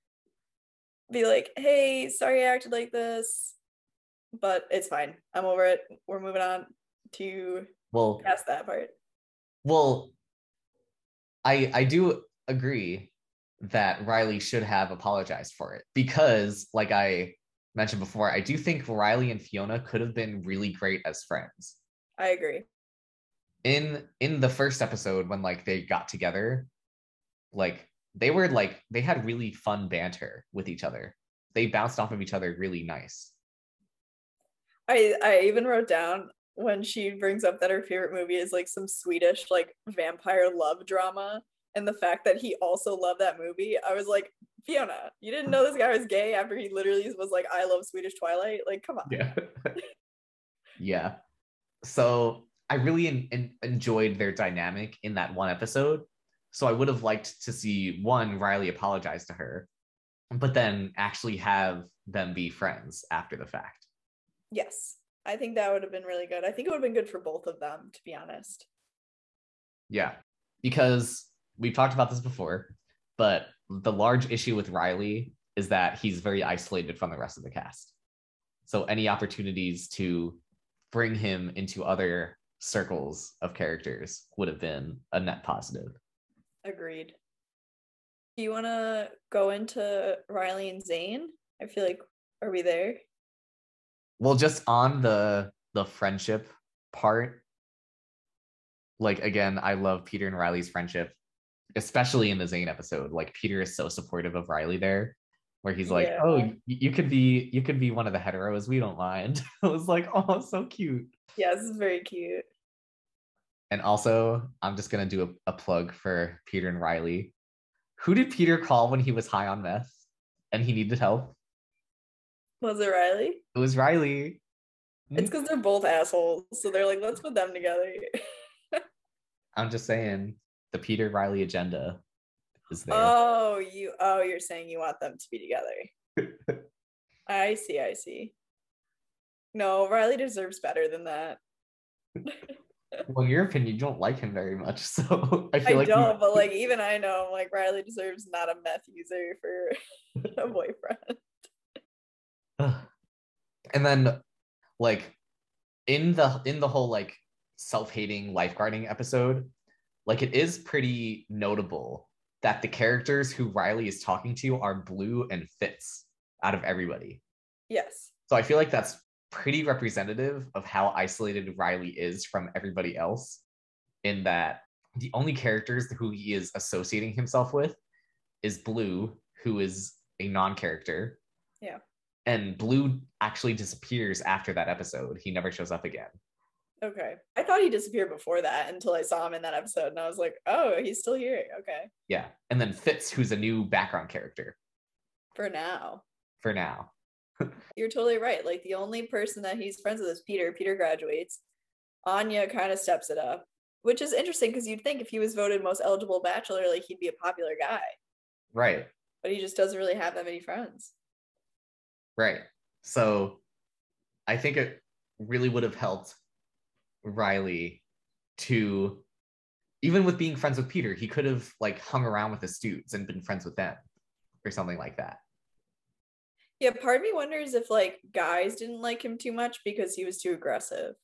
be like, hey, sorry I acted like this, but it's fine. I'm over it. We're moving on to Well, past that part. well, I I do agree that Riley should have apologized for it because, like I mentioned before, I do think Riley and Fiona could have been really great as friends. I agree. in in the first episode when like they got together, like they were like they had really fun banter with each other. They bounced off of each other really nice. I I even wrote down when she brings up that her favorite movie is like some Swedish like vampire love drama, and the fact that he also loved that movie, I was like, Fiona, you didn't know this guy was gay after he literally was like, I love Swedish Twilight? Like, come on. Yeah. Yeah. So I really in, in, enjoyed their dynamic in that one episode. So I would have liked to see one, Riley apologize to her, but then actually have them be friends after the fact. Yes. I think that would have been really good. I think it would have been good for both of them, to be honest. Yeah. Because we've talked about this before, but the large issue with Riley is that he's very isolated from the rest of the cast. So any opportunities to bring him into other circles of characters would have been a net positive. Agreed. Do you want to go into Riley and Zane? I feel like, are we there? Well, just on the the friendship part, like again, I love Peter and Riley's friendship, especially in the Zane episode. Like Peter is so supportive of Riley there, where he's like, Yeah. "Oh, you could be you could be one of the heteros. We don't mind." I was like, "Oh, so cute." Yeah, this is very cute. And also, I'm just gonna do a, a plug for Peter and Riley. Who did Peter call when he was high on meth and he needed help? Was it Riley? It was Riley. It's because they're both assholes, so they're like, let's put them together. I'm just saying, the Peter Riley agenda is there. Oh, you oh, you're saying you want them to be together. I see, I see. No, Riley deserves better than that. Well, in your opinion, you don't like him very much, so I feel I like don't, you... but like even I know, like Riley deserves not a meth user for a boyfriend. And then, like in the in the whole like self-hating lifeguarding episode, like it is pretty notable that the characters who Riley is talking to are Blue and Fitz out of everybody. Yes. So I feel like that's pretty representative of how isolated Riley is from everybody else, in that the only characters who he is associating himself with is Blue, who is a non-character. Yeah. And Blue actually disappears after that episode. He never shows up again. Okay. I thought he disappeared before that until I saw him in that episode, and I was like, oh, he's still here. Okay. Yeah. And then Fitz, who's a new background character. For now. For now. You're totally right. Like the only person that he's friends with is Peter. Peter graduates. Anya kind of steps it up, which is interesting because you'd think if he was voted most eligible bachelor, like he'd be a popular guy. Right. But he just doesn't really have that many friends. Right. So I think it really would have helped Riley to, even with being friends with Peter, he could have like hung around with the Stoots and been friends with them or something like that. Yeah, part of me wonders if like guys didn't like him too much because he was too aggressive.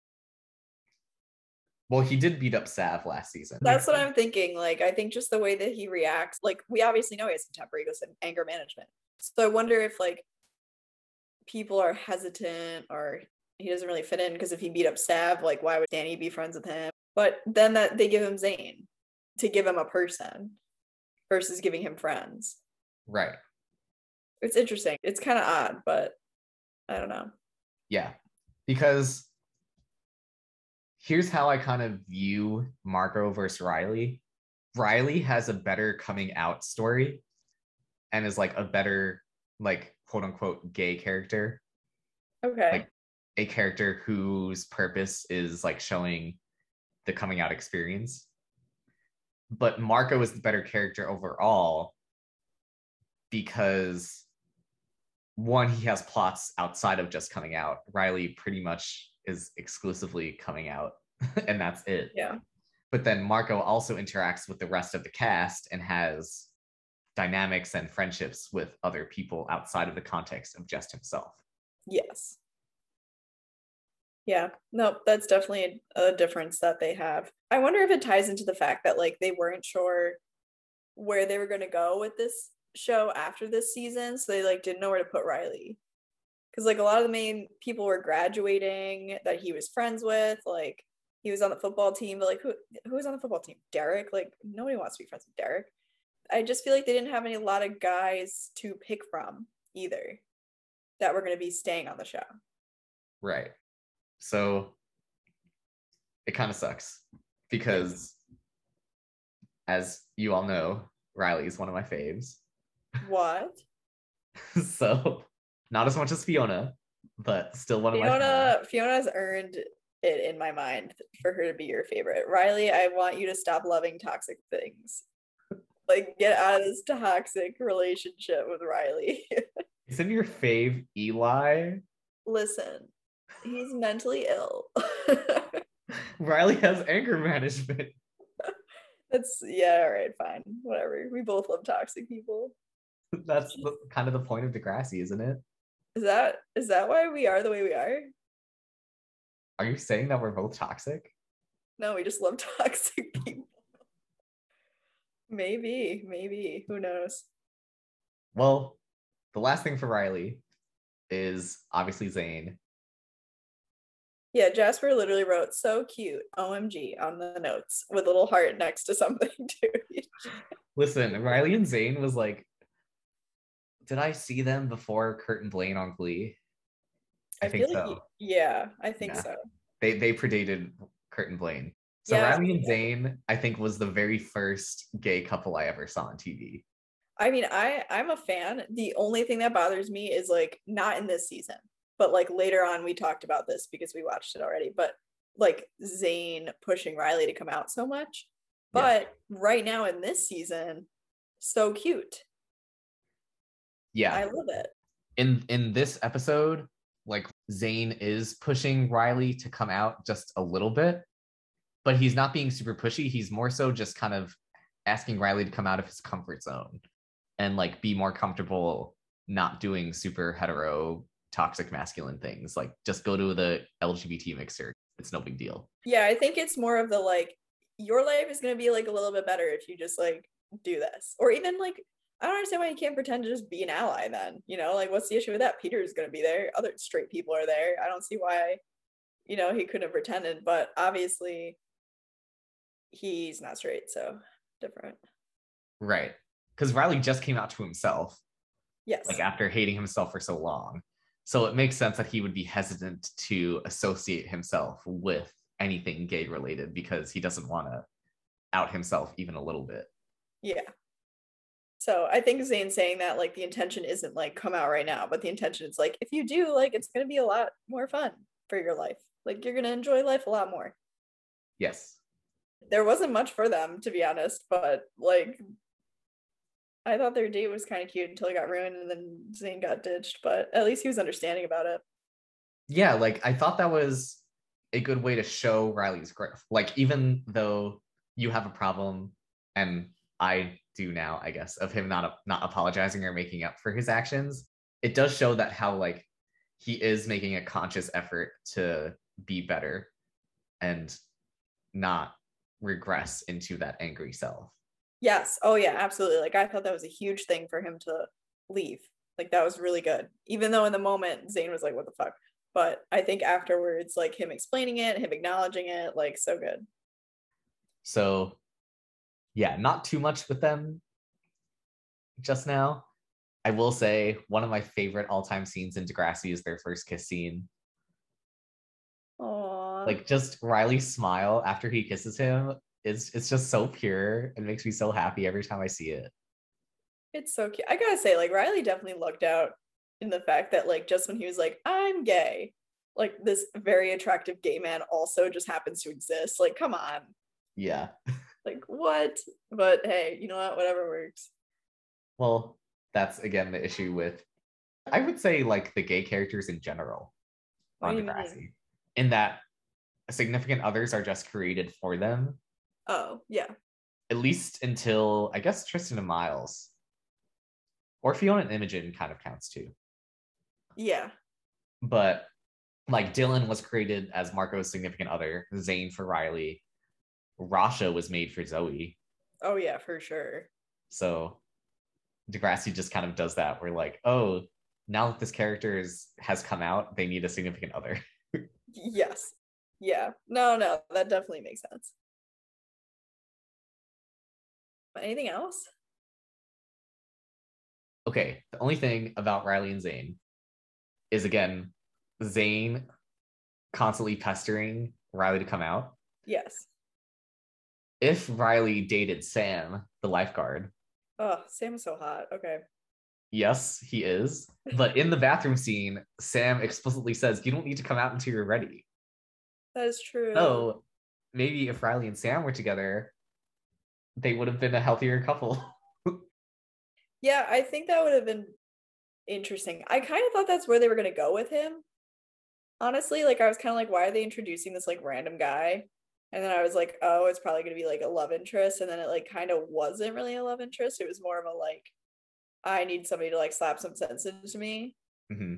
Well, he did beat up Sav last season. That's what I'm thinking. Like, I think just the way that he reacts, like we obviously know he has some temper, he goes in anger management. So I wonder if like people are hesitant or he doesn't really fit in because if he beat up Sav, like why would Danny be friends with him? But then that they give him Zane to give him a person versus giving him friends. Right. It's interesting. It's kind of odd, but I don't know. Yeah. Because here's how I kind of view Marco versus Riley. Riley has a better coming out story and is like a better, like, quote unquote, gay character. Okay. Like a character whose purpose is like showing the coming out experience. But Marco is the better character overall because one, he has plots outside of just coming out. Riley pretty much is exclusively coming out and that's it. Yeah. But then Marco also interacts with the rest of the cast and has dynamics and friendships with other people outside of the context of just himself. Yes. Yeah, no, that's definitely a, a difference that they have. I wonder if it ties into the fact that like they weren't sure where they were going to go with this show after this season, so they like didn't know where to put Riley. Because like a lot of the main people were graduating that he was friends with, like he was on the football team, but like who who was on the football team? Derek? Like nobody wants to be friends with Derek. I just feel like they didn't have any a lot of guys to pick from either that were going to be staying on the show. Right. So it kind of sucks because, as you all know, Riley is one of my faves. What? So not as much as Fiona, but still one of Fiona, my favorites. Fiona's earned it in my mind for her to be your favorite. Riley, I want you to stop loving toxic things. Like, get out of this toxic relationship with Riley. Isn't your fave Eli? Listen, he's mentally ill. Riley has anger management. That's, yeah, all right, fine. Whatever. We both love toxic people. That's the, kind of the point of Degrassi, isn't it? Is that is that why we are the way we are? Are you saying that we're both toxic? No, we just love toxic people. Maybe, maybe. Who knows? Well, the last thing for Riley is obviously Zane. Yeah, Jasper literally wrote so cute, O M G, on the notes with a little heart next to something too. Listen, Riley and Zane was like, did I see them before Kurt and Blaine on Glee? I, I think feel so. Like, yeah, I think yeah. so. They they predated Kurt and Blaine. So yeah, Riley and Zane, I think, was the very first gay couple I ever saw on T V. I mean, I, I'm a fan. The only thing that bothers me is like not in this season, but like later on we talked about this because we watched it already. But like Zane pushing Riley to come out so much. But yeah. Right now in this season, so cute. Yeah. I love it. In in this episode, like Zane is pushing Riley to come out just a little bit. But he's not being super pushy. He's more so just kind of asking Riley to come out of his comfort zone and like be more comfortable not doing super hetero toxic masculine things. Like just go to the L G B T mixer. It's no big deal. Yeah, I think it's more of the like, your life is going to be like a little bit better if you just like do this. Or even like, I don't understand why you can't pretend to just be an ally then. You know, like what's the issue with that? Peter's going to be there. Other straight people are there. I don't see why, you know, he couldn't have pretended. But obviously he's not straight, so different. Right. Because Riley just came out to himself. Yes. Like after hating himself for so long. So it makes sense that he would be hesitant to associate himself with anything gay related because he doesn't want to out himself even a little bit. Yeah. So I think Zane saying that like the intention isn't like come out right now, but the intention is like if you do, like it's going to be a lot more fun for your life. Like you're going to enjoy life a lot more. Yes. There wasn't much for them, to be honest, but like I thought their date was kind of cute until it got ruined and then Zane got ditched, but at least he was understanding about it. Yeah, like I thought that was a good way to show Riley's growth. Like even though you have a problem, and I do now, I guess, of him not not apologizing or making up for his actions, it does show that how like he is making a conscious effort to be better and not regress into that angry self. Yes. Oh yeah, absolutely. Like I thought that was a huge thing for him to leave. Like that was really good. Even though in the moment Zane was like, what the fuck? But I think afterwards, like him explaining it, him acknowledging it, like so good. So yeah, not too much with them just now. I will say one of my favorite all-time scenes in Degrassi is their first kiss scene. Aww. Like just Riley's smile after he kisses him is it's just so pure. It makes me so happy every time I see it. It's so cute. I gotta say, like Riley definitely lucked out in the fact that like just when he was like, I'm gay, like this very attractive gay man also just happens to exist. Like, come on. Yeah. Like what? But hey, you know what? Whatever works. Well, that's again the issue with, I would say like the gay characters in general on Degrassi, in that significant others are just created for them. Oh, yeah. At least until, I guess, Tristan and Miles. Or Fiona and Imogen kind of counts too. Yeah. But, like, Dylan was created as Marco's significant other. Zane for Riley. Rasha was made for Zoe. Oh, yeah, for sure. So, Degrassi just kind of does that. We're like, oh, now that this character is, has come out, they need a significant other. Yes. Yeah. No, no, that definitely makes sense. Anything else? Okay, the only thing about Riley and Zane is, again, Zane constantly pestering Riley to come out. Yes. If Riley dated Sam, the lifeguard, Oh, Sam is so hot. Okay. yes, he is. But in the bathroom scene, Sam explicitly says, you don't need to come out until you're ready. That is true. So maybe if Riley and Sam were together, they would have been a healthier couple. Yeah, I think that would have been interesting. I kind of thought that's where they were going to go with him. Honestly, like I was kind of like, why are they introducing this like random guy? And then I was like, oh, it's probably going to be like a love interest. And then it like kind of wasn't really a love interest. It was more of a like, I need somebody to like slap some sense into me. Mm-hmm.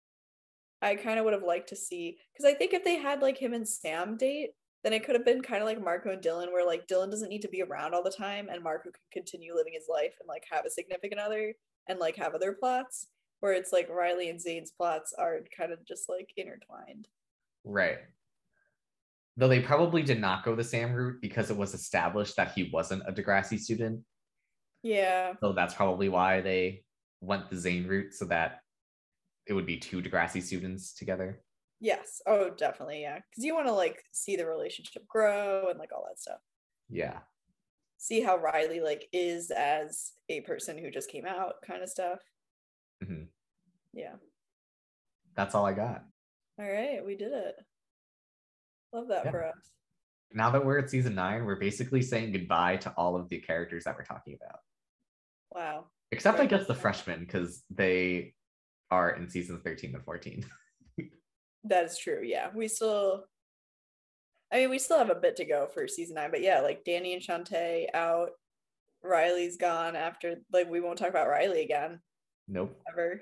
I kind of would have liked to see, because I think if they had like him and Sam date, then it could have been kind of like Marco and Dylan, where like Dylan doesn't need to be around all the time and Marco can continue living his life and like have a significant other and like have other plots, where it's like Riley and Zane's plots are kind of just like intertwined. Right. Though they probably did not go the Sam route because it was established that he wasn't a Degrassi student. Yeah. So that's probably why they went the Zane route, so that it would be two Degrassi students together. Yes. Oh, definitely. Yeah. Because you want to like see the relationship grow and like all that stuff. Yeah. See how Riley like is as a person who just came out, kind of stuff. Mm-hmm. Yeah. That's all I got. All right. We did it. Love that Yeah. for us. Now that we're at season nine, we're basically saying goodbye to all of the characters that we're talking about. Wow. Except, Right. I guess, the freshmen, because they are in seasons thirteen and fourteen. That is true. Yeah. We still, I mean, we still have a bit to go for season nine, but yeah, like Danny and Shantae out. Riley's gone after, like, we won't talk about Riley again. Nope. Ever.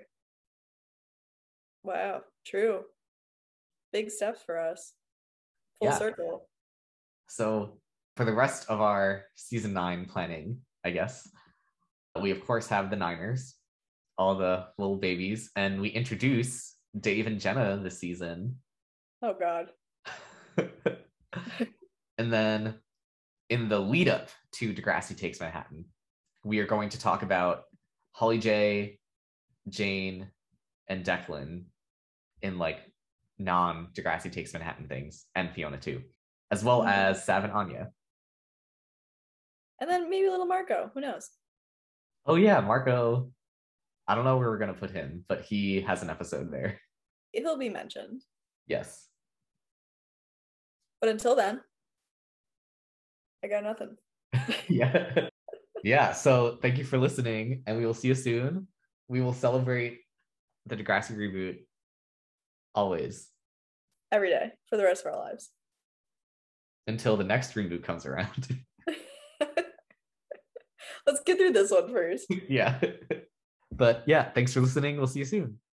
Wow. True. Big steps for us. Full Yeah. circle. So for the rest of our season nine planning, I guess, we of course have the Niners, all the little babies, and we introduce Dave and Jenna this season. Oh God. And then in the lead up to Degrassi Takes Manhattan, we are going to talk about Holly J, Jane, and Declan in like non Degrassi Takes Manhattan things, and Fiona too, as well as Sav and Anya. And then maybe little Marco. Who knows? Oh yeah, Marco. I don't know where we're gonna put him, but he has an episode there. He'll be mentioned. Yes. But until then, I got nothing. Yeah. Yeah. So thank you for listening, and we will see you soon. We will celebrate the Degrassi reboot always Every day for the rest of our lives. until the next reboot comes around. Let's get through this one first. Yeah. But yeah, thanks for listening. We'll see you soon.